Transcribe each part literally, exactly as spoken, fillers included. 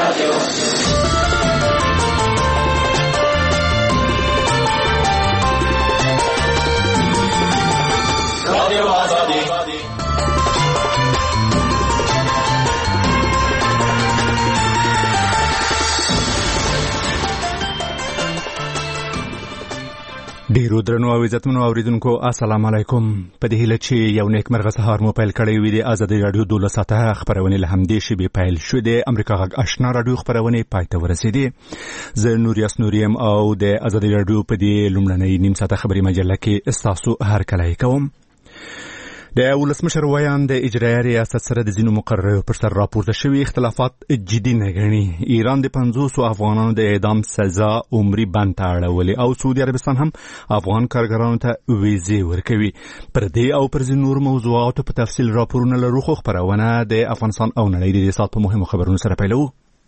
ډیرو درنو او عزتمنو اوریدونکو السلام علیکم. په دې هیله چې یو نیکمرغه سهار مو پیل کړی وي. د ازادي رادیو دولس ساعته خبرونه له همدې شی پیل شو. د امریکا غږ آشنا رادیو خبرونه پای ته ورسېدې. زه نوریاس نوریم او د ازادي رادیو په دې لومړنۍ نیم ساعته خبري مجله کې استاسو هر کله کوم. د ولسمشر ویان د اجرایي ریاست سره د ځینو مقررو پر سر راپورته شوي اختلافات جدي نه ګڼي. ایران د پنځوسو افغانانو د اعدام سزا عمري بند ته اړولې او سعودي عربستان هم افغان کارګرانو ته ویزې ورکوي. پر دې او پر ځینو نور موضوعاتو په تفصیل راپورونه لرو، خو خبرونه د افغانستان او نړۍ د دې ساعت په مهمو خبرونو سره پیلوو.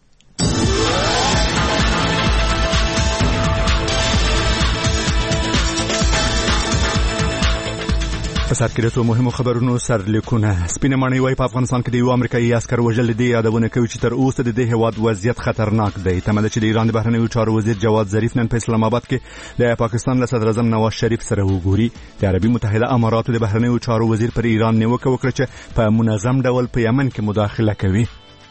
په سر کې د څو مهمو خبرونو سرلیکونه. سپینه ماڼۍ وايي په افغانستان کې د یو امریکایي عسکر وژل دي. یادونه کوي چې تر اوسه د دې هیواد وضعیت خطرناک دی. تمه ده چې د ایران د بهرنیو چارو وزیر جواد ظریف نن په اسلام آباد کې د پاکستان له صدر اعظم نواز شریف سره وګوري. د عربي متحده اماراتو د بهرنیو چارو وزیر پر ایران نیوکه وکړه چې په منظم ډول په یمن کې مداخله کوي.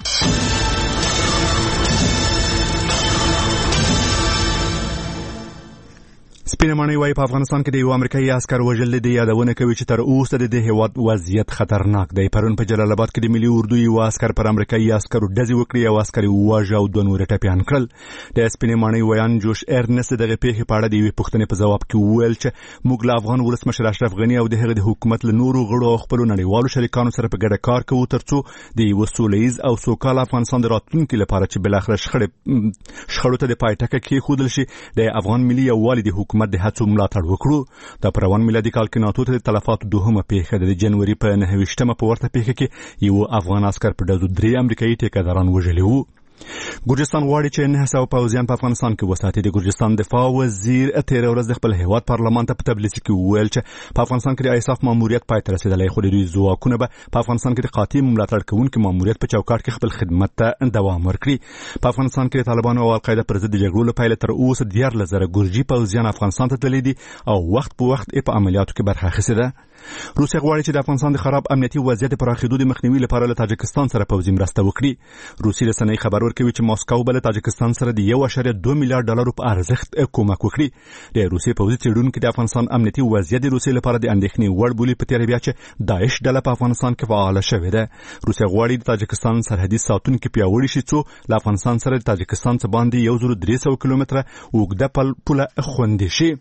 سپینه ماڼۍ وايي په افغانستان کې د یو امریکایي عسکر وژل دي. یادونه کوي چې تر اوسه د دې هیواد وضعیت خطرناک دی. پرون په جلال آباد کې د ملي اردو یو عسکر پر امریکایي عسکرو ډزې وکړې او عسکر یې وواژه او دوه نور ټپیان کړل. د سپینې ماڼۍ ویان جوش ایرنس دغه پیښې په اړه د یوې پوښتنې په ځواب کې وویل چې موږ له افغان ولسمشر اشرف غني او د هغه د حکومت له نورو غړو او خپلو نړیوالو شریکانو سره په ګډه کار کوو ترڅو د یو سولیز او سوکاله افغانستان د راتلونکي لپاره چې بلاخره شخړې شخړو ته د پای ټکی کېښودل شي د افغان ملي یووالي د حکومت د هڅو ملاتړ وکړو. د پر روان میلادي کال کې ناتو ته د تلفاتو دوهمه پیښه د جنوري په نهه ویشتمه په ورته پیښه کې یو افغان عسکر په ډزو درې امریکایي ټیکهداران وژلي وو. ګرجستان غواړي چې نه سوه پوځیان په افغانستان کې وساتي. د ګرجستان دفاع وزیر تېره ورځ د خپل هیواد پارلمان ته په تبلیغ کې وویل چې په افغانستان کې د ایساف ماموریت پای ته رسېدلی، خو د دوی ځواکونه به په افغانستان کې د قاطع ملاتړ کوونکي ماموریت په چوکاټ کې خپل خدمت ته دوام ورکړي. په افغانستان کې د طالبانو او القاعده پر ضد د جګړو له پیله تر اوسه دیارلس زره ګرجي پوځیان افغانستان ته تللي دي او وخت په وخت یې په عملیاتو کې برخه اخیستې ده. روسیه غواړي چې د افغانستان د خراب امنیتي وضعیت پراخېدو د مخنیوي لپاره له تاجکستان سره پوځي مرسته وکړي. روسي رسنۍ خبر ورکوي چې ماسکو به له تاجکستان سره د یو اعشاریه دوه میلیارډ ډالرو په ارزښت کومک وکړي. د روسي پوځي څېړونکي د افغانستان امنیتي وضعیت د روسیې لپاره د اندېښنې وړ بولي په تېره بیا چې داعش ډله په افغانستان کې فعاله شوې ده. روسیه غواړي د تاجکستان سرحدي ساتونکي پیاوړي شي څو له افغانستان سره د تاجکستان څخه باندې یو زر درې سوه کیلومتره اوږده پوله خوندي شي.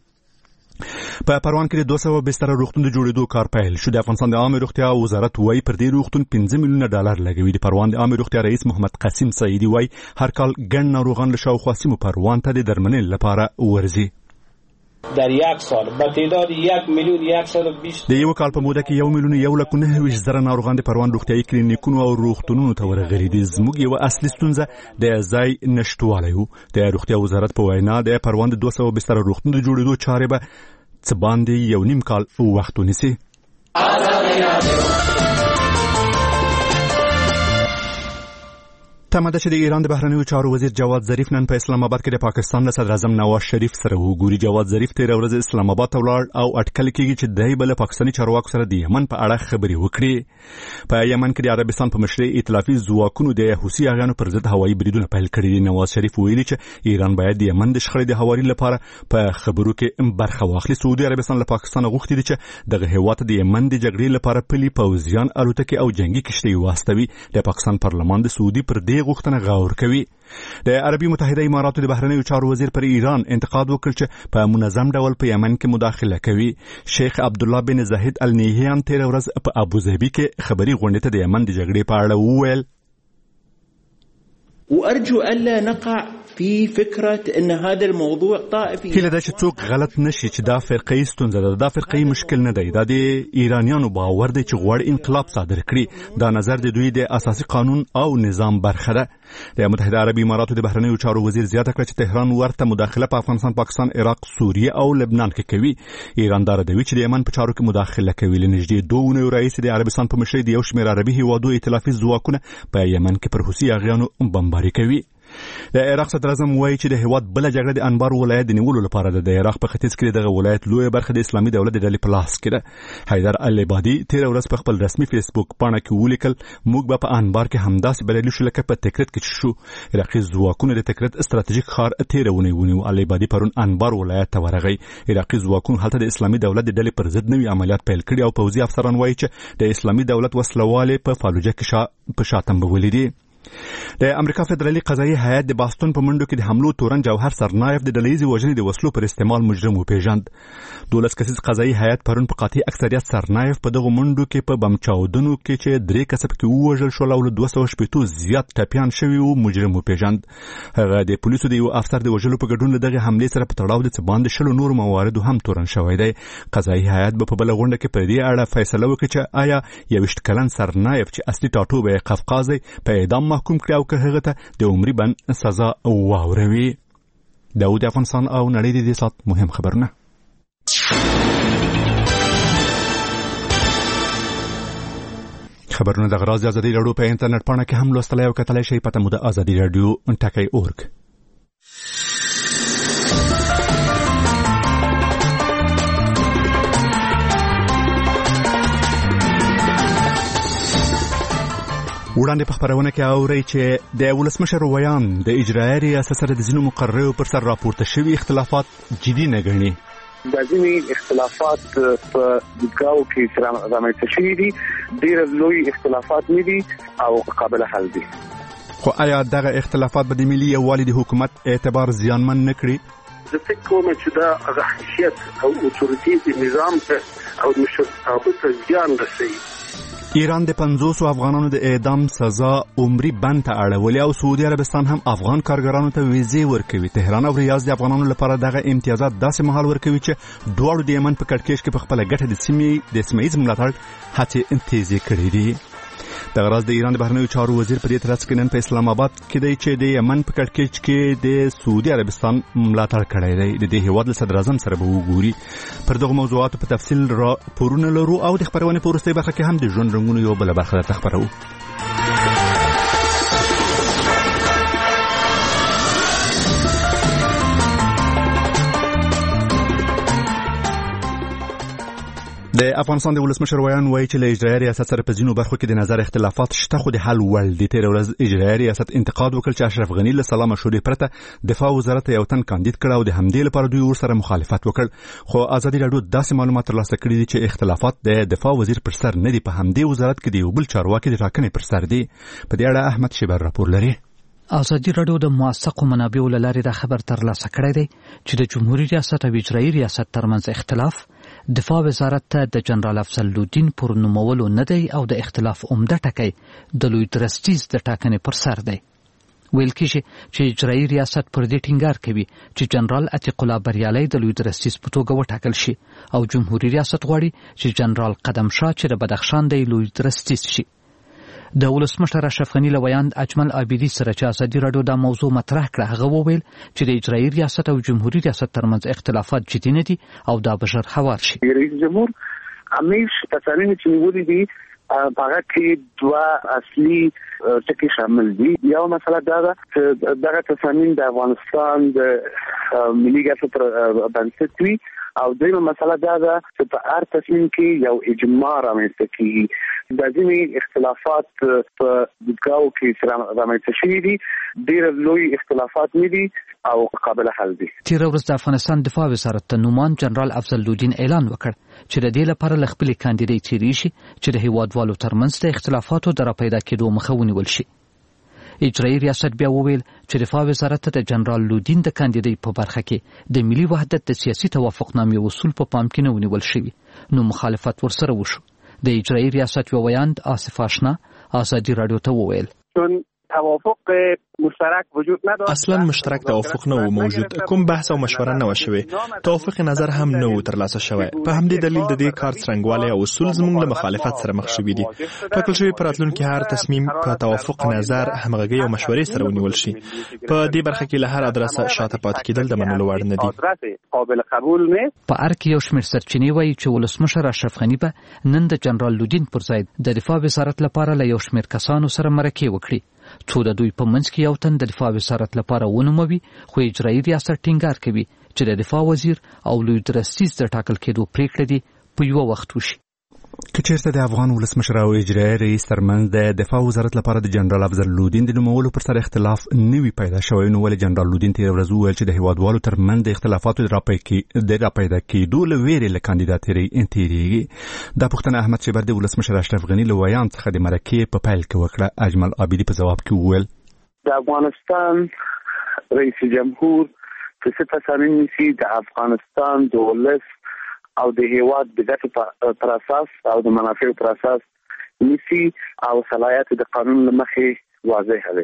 په پروان کې د دوه سوه بستر روغتون د جوړېدو کار پیل شو. د افغانستان د عامه روغتیا وزارت وايي پر دې روغتون پنځه میلیونه ډالر لګوي. د پروان د عامه روغتیا رئیس محمد قاسم سعیدي وايي هر کال ګڼ ناروغان له شاوخوا سیمو پروان ته د درملنې لپاره ورځي. در یک سال با تعداد یک میلیون یکصد و بیست د یو کال په موده کې یو میلیون یو لک و نهه ویشت زره ناروغان د پروان روغتیايي کلینیکونو او روغتونونو ته ورغلي دي. زموږ یوه اصلي ستونزه د ځای نشتوالی و. د روغتیا وزارت په وینا د پروان د دوه سوه بستر روغتون د جوړېدو چارې به څه باندې یو نیم کال وخت ونیسي. تمه ده چې د ایران د بهرنیو چارو وزیر جواد ظریف نن په اسلام آباد کې د پاکستان له صدر اعظم نواز شریف سره وګوري. جواد ظریف تېره ورځ اسلام آباد ته ولاړ او اټکل کېږي چې دی به له پاکستاني چارواکو سره د یمن په اړه خبرې وکړي. په یمن کې د عربستان په مشرۍ ائتلافي ځواکونو د حوثي اغیانو پر ضد هوایي بریدونه پیل کړي دي. نواز شریف ویلي چې ایران باید د یمن د شخړې د هواري لپاره په خبرو کې برخه واخلي. سعودي عربستان له پاکستان غوښتي دي چې دغه هیواد د یمن د جګړې لپاره پلي پوځیان الوتکې او جنگي کشتۍ واستوي. د پاکستان پارلمان د سعودي پر دې غوښتنه غور کوي. د عربي متحده اماراتو د بهرنیو چارو وزیر پر ایران انتقاد وکړ چې په منظم ډول په یمن کې مداخله کوي. شیخ عبدالله بن زاهد النهیان تېره ورځ په ابوظبي کې خبري غونډې ته د یمن د جګړې په اړه وویل وأرجو ألا نقع في فكرة أن هذا الموضوع طائفي. هله دا چې څوک غلط نشي چې دا فرقي ستونزه ده. دا فرقي مشکل نه دی. دا د ایرانیانو باور دی چې غواړي انقلاب صادر کړي. دا نظر د دوی د اساسي قانون او نظام برخه ده. د متحده عربي اماراتو د بهرنیو چارو وزیر زیاته کړه چې تهران ورته مداخله په افغانستان، پاکستان، عراق، سوریه او لبنان کې کوي. ایران دا ردوي چې د یمن په چارو کې مداخله کوي. لنږدې دوه اونیو راهیسې د عربستان په مشرۍ د یو شمېر عربي هیوادو ائتلافي ځواکونه په یمن کې پر حوثي اغیانو بمباري کوي. د عراق صدر اعظم وایي چې د هیواد بل جګړه د انبار ولایت د نیولو لپاره ده. د عراق په ختیځ کې دغه ولایت لوی برخه د اسلامي دولت د ډلې په لاس کې ده. حیدر العبادي تیر ورځ په خپل رسمي فیسبوک پاڼه کې ولیکل موږ به په انبار کې همداسې بریالي شو لکه په تکرت کې شو. عراقي ځواکونو د تکرت ستراتیژیک ښار تیر ونیو. العبادي پرون انبار ولایت ته ورغی. عراقي ځواکونو هلته د اسلامي دولت د ډلې پر ضد نوي عملیات پیل کړي او پوځي افسران وایي چې د اسلامي دولت وسلواله په فالوجه کې شا په شاتنبولې دي. د امریکا فدرالي قضایي هیئت د باستون په منډو کې د حملو تورن جوهر سرنایف د ډلهیزې وژنې د وسلو پر استعمال مجرم وپېژند. دولس کسیز قضایي هیئت پرون په قاطع اکثریت سرنایف په دغه منډو کې په بم چاودنو کې چې درې کسه پکې ووژل شول او له دوه سوه شپېتو زیات ټپیان شوي وو مجرم وپېژند. هغه د پولیسو د یو افسر د وژلو په ګډون له دغې حملې سره په تړاو د څه باندې شلو نورو مواردو هم تورن شوی دی. قضایي هیئت به په بله غونډه کې په دې اړه فیصله وکړي چې آیا یوویشت کلن سرنایف چې اصلي ټاټوبی یې قفقاز دی په اعدام محکوم کړي او که هغه ته د عمري بند سزا واوروي. دا د افغانستان او نړۍ د دې سات مهم خبرونه. خبرونه د غراز ازادي راډیو په انټرنیټ پاڼه کې هم لوستلای او کتلای شئ. پته مو د ازادي راډیو ټکی اورګ. وړاندې په خبرونه کې اورئ چې د ولسمشر ویان د اجرایي ریاست سره د ځینو مقرریو پر سر راپورته شوي اختلافات جدي نه ګڼي. د ځینې اختلافات په دګاو کې رامنځته شوي دي، ډېر لوی اختلافات نه دي او قابل حل دي. خو آیا دغه اختلافات به د ملي یووالي د حکومت اعتبار زیانمن نه کړي؟ زه فکر کوم چې دا هغه حیثیت او اتوریټي د نظام ته او مشرتابه ته زیان رسوي. ایران د پنځوسو افغانانو د اعدام سزا عمري بند ته اړولې او سعودي عربستان هم افغان کارګرانو ته ویزې ورکوي. تهران او ریاض د افغانانو لپاره دغه امتیازات داسې مهال ورکوي چې دواړو د یمن په کړکېچ کې په خپله ګټه د سیمې د سیمه ییز ملاتړ هڅې تیزې کړې دي. دغه راز د ایران د بهرنیو چارو وزیر په دې ترڅ کې نن په اسلام آباد کې دی چې د یمن په کړکېچ کې د سعودي عربستان ملاتړ کړی دی. د دې هیواد له صدر اعظم سره به وګوري. پر دغه موضوعاتو په تفصیل راپورونه لرو او د خبرونې په وروستۍ برخه کې هم د ژوند رنګونو یو بله برخه درته خپروو. د افغانستان د ولسمشر ویان وایي چې له اجرایي ریاست سره په ځینو برخو کې د نظر اختلافات شته خو د حل وړ دي. تېره ورځ اجرایي ریاست انتقاد وکړ چې اشرف غني له سلا مشورې پرته دفاع وزارت یو تن کاندید کړ او د همدې لپاره دوی ورسره مخالفت وکړ. خو ازادي راډیو داسې معلومات ترلاسه کړي دي چې اختلافات د دفاع وزیر پر سر نه دي، په همدې وزارت کې د یو بل چارواکي د ټاکنې پر سر دي. په دې اړه احمد شیبر راپور لري. ازادي راډیو د موثقو منابعو له لارې دا خبر ترلاسه کړی دی چې د جمهوریت ریاست او اجرایي ریاست ترمنځ اختلاف دفاع وزارت ته د جنرال افضل الدین پر نومولو نه دی او د اختلاف عمده ټکی د لوی درستیز د ټاکنې پر سر دی. ویل کېږي چې اجرایي ریاست پر دې ټینګار کوي چې جنرال عتیق الله بریالی د لوی درستیز په توګه وټاکل شي او جمهوریت ریاست غواړي چې جنرال قدم شاه چې د بدخشان دی لوی درستیز شي. د ولسمشر اشرف غني له ویاند اجمل عابدي سره چې ازادي راډیو دا موضوع مطرح کړه، هغه وویل چې د اجرایي ریاست او جمهوریت ریاست ترمنځ اختلافات جدي نه دي او دا به ژر هوار شي. رئیس جمهور همیش تصامیم چې نیولي دي هغه کې دوه اصلي ټکي شامل دي. یو مسله دا ده چې دغه تصامیم د افغانستان د ملي ګټو پر بنسټ وي او دویمه مسله دا ده چې په هر تصمیم کې یو اجماع رامنځته کیږي. د ځینې اختلافات په دګاو کې رامنځته شوي دي، ډېر لوی اختلافات نه دي او قابل حل دي. تېره ورځ د افغانستان دفاع وزارت ته نومان جنرال افضل الدین اعلان وکړ چې د دې لپاره له خپلې کاندیدۍ تېرې شي چې د هیوادوالو ترمنځ د اختلافاتو د راپیدا کېدو مخه ونیول شي. اجرایي ریاست بیا وویل چې دفاع وزارت ته د جنرال لودین د کاندیدۍ په برخه کې د ملي وحدت د سیاسي توافقنامې وصول په پام کې نه ونیول شوي، نو مخالفت ورسره وشو. د اجرایي ریاست یو ویاند آصف آشنا ازادي راډیو ته وویل چون توافق مشترک وجود نداشت، اصلا مشترک توافق نه و موجود، کوم بحث او مشوره نه و شوی، توافق نظر هم نه و ترلاسه شوی. په همدې دلیل د دې کار څرنګوالی او اصول زموږ له مخالفت سره مخ شوي دي. ټاکل شوی په راتلونکي هر تصمیم په توافق نظر، همغږي او مشورې سره ونیول شي. په دې برخه کې له هر ادرسه شاته پاتې کېدل د منلو وړ نه دي. قابل قبول نه. په ار کې یو شمېر سرچینې وایي چې ولسمشر اشرف غني به نن د جنرال لودین پر ځای د دفاع وزارت لپاره له یو شمېر کسانو سره مرکې وکړي، څو د دوی په منځ کې یو تن د دفاع وزارت لپاره ونوموي، خو اجرایي ریاست ټینګار کوي چې د دفاع وزیر او لوی درستیز د ټاکل کېدو پریکړه دي په یو وخت وشي. که چیرته د افغان ولسمشر او اجرایي رئیس ترمنځ د دفاع وزارت لپاره د جنرال افضل لودین د نومولو پر سر اختلاف نوي پیدا شوی، نو ولې جنرال لودین تېره ورځ وویل چې د هیوادوالو ترمنځ د اختلافاتو د راپیدا کېدو له ویرې له کاندیداتورۍ تېرېږي. دا پوښتنه احمد شیبر د ولسمشر اشرف غني له ویان څخه د مرکې په پیل کې وکړه. اجمل عابدي په ځواب کې وویل د افغانستان رئیس جمهور چې څه تصامیم نیسي د افغانستان د ولس او د هیواد د ګټو پر اساس او د منافعو پر اساس نیسي او صلاحیت د قانون له مخې واضح دی.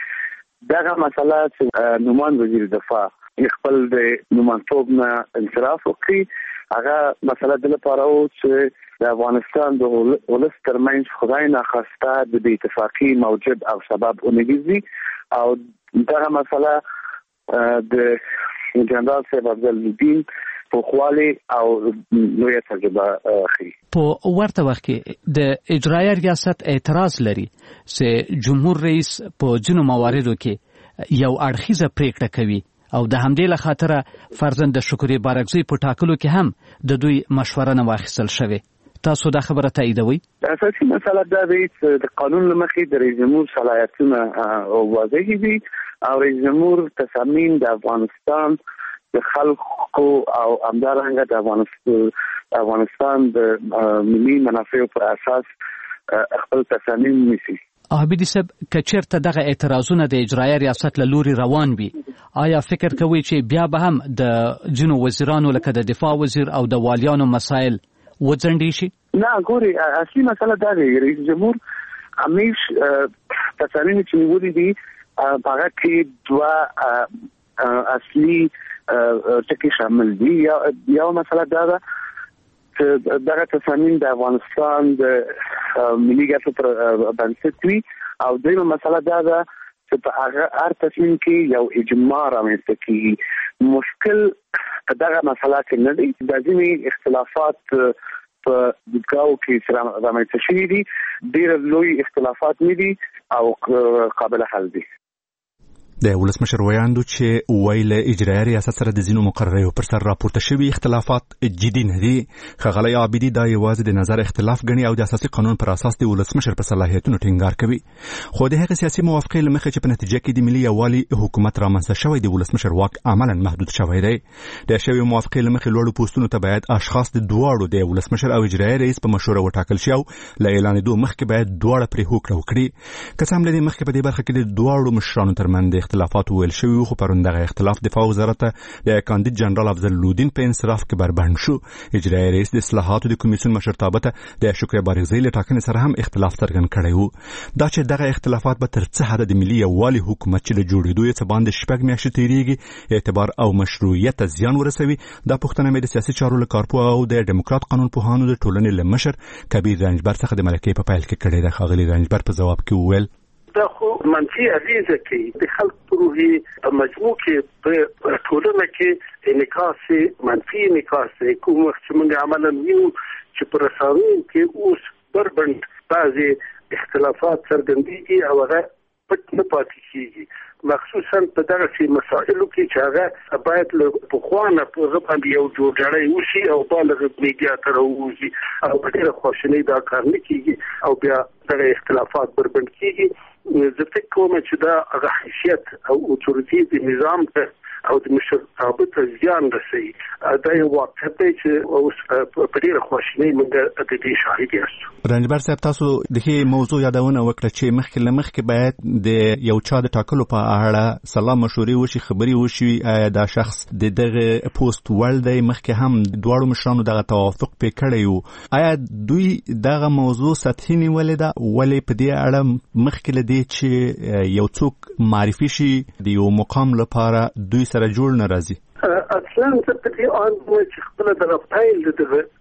دغه مسله چې نومان وزیر دفاع خپل د نومانتوب نه انصراف وکړي، هغه مسله د لپاره او چې د افغانستان د ولس ترمنځ خدای ناخواسته د بې اتفاقۍ موجب او سبب ونګرځي، او دغه مسله د جنرال صاحب افضل لودین په خواله او لوی تجربه اخی. په ورته وخت کې د اجرایي ریاست اعتراض لري چې جمهور رئیس په ځینو مواردو کې یو اړخیزه پریکړه کوي او د همدې له خاطره فرضاً د شکرې بارکزی په ټاکلو کې هم د دوی مشوره نه واخیستل شوې. تاسو دا خبره تاییدوي؟ اساسي مسله دا دی چې د قانون له مخې د رئیس جمهور صلاحیتونه واضح دي او رئیس جمهور تصامیم د افغانستان د خلکو او همدارنګه د افغانستان افغانستان د ملي منافعو پر اساس خپل تصامیم نیسي. عابدي صاحب، که چېرته دغه اعتراضونه د اجرایي ریاست له لوري روان وي، آیا فکر کوئ چې بیا به هم د ځینو وزیرانو لکه د دفاع وزیر او د والیانو مسایل وځنډي شي؟ نه، ګوري اصلي مسله دا دی، رئیس جمهور همیش تصامیم چې نیولي دي هغه کې دوه اصلي ټکي شامل دي. یو مسله دا ده چې دغه تصامیم د افغانستان د ملي ګټو پر بنسټ وي، او دویمه مسله دا ده چې په هر تصمیم کې یو اجماع رامنځته کیږي. مشکل دغه مسله کې نه دی، د ځینې اختلافات په دغاو کې رامنځته شوي دي، ډېر لوی اختلافات نه دي او قابل حل دي. د ولسمشر ویاندو چې ویل اجرایي ریاست سره د ځینو مقرریو پر سر راپورته شوي اختلافات جدي نه دي. ښاغلی عابدي دا یوازې د نظر اختلاف ګڼي او د اساسي قانون پر اساس د ولسمشر په صلاحیتونو ټینګار کوي، خو د هغې سیاسي موافقې له مخې چې په نتیجه کې د ملي یووالي حکومت رامنځته شوی د ولسمشر واک عملا محدود شوی دی. د شوی موافقې له مخې لوړو پوستونو ته باید اشخاص د دواړو د ولسمشر او اجرایي رئیس په مشوره وټاکل شي او له اعلانېدو مخکې باید دواړه پرې هوکړه وکړي. که څه هم له دې مخکې په دې برخه کې د دواړو مشرانو ترمنځ اختلافات ویل شوی، خو پرون دغه اختلاف دفاع وزارت د کاندید جنرال افضل لودین په انصراف کې بربند شو. اجرایي رئیس د اصلاحاتو د کمیسیون مشرتابه ته د شکرې بارکزی له ټاکنې سره هم اختلاف څرګند کړی و. دا چې دغه اختلافات به تر څه حده د ملي یووالي حکومت چې له جوړېدو یې څه باندې شپږ میاشتې تېرېږي اعتبار او مشروعیت ته زیان ورسوي، دا پوښتنه مې د سیاسي چارو له کارپوه او د ډیموکرات قانون پوهانو د ټولنې له مشر کبیر رنجبر څخه د مرکې په پیل کې کړې ده. ښاغلي رنجبر په ځواب کې وویل دا خو منفي اغیزه کوي د خلکو روحي په مجموع کې په ټولنه کې انعکاس منفي انعکاس کوم چې موږ عملاً یو چې پر رسنیو کې اوس بربند بعضي اختلافات څرګندېږي او هغه پټ نه پاتې کېږي، مخصوصا په دغه مسایلو کې چې هغه باید له پخوانه په هغه باندې یو جوړجاړی وشي او بالغ میډیا ته راووځي او په ډېره خواشینۍ دا کار نه کېږي او بیا دغه اختلافات بربند کېږي. زه فکر کوم چې دا هغه حیثیت او اتوریتي د نظام ته او د مشرتابه ته زیان رسوي. دا یو واقع دی چې اوس په ډېره خواشینۍ موږ د دې شاهد یاستو. رنجبر صاحب، تاسو د دې موضوع یادونه وکړه چې مخکې له مخکې باید د یو چا د ټاکلو په اړه سلا مشورې وشي، خبرې وشي، آیا دا شخص د دغه پوسټ وړ دی؟ مخکې هم دواړو مشرانو دغه توافق پې کړی و. آیا دوی دغه موضوع سطحي نیولې ده؟ ولې په دې اړه مخکې له دې چې یو څوک معرفي شي د یو مقام لپاره دوی سره جوړ نه راځي؟ اصلا زه په دې اند چې خپل د پیل د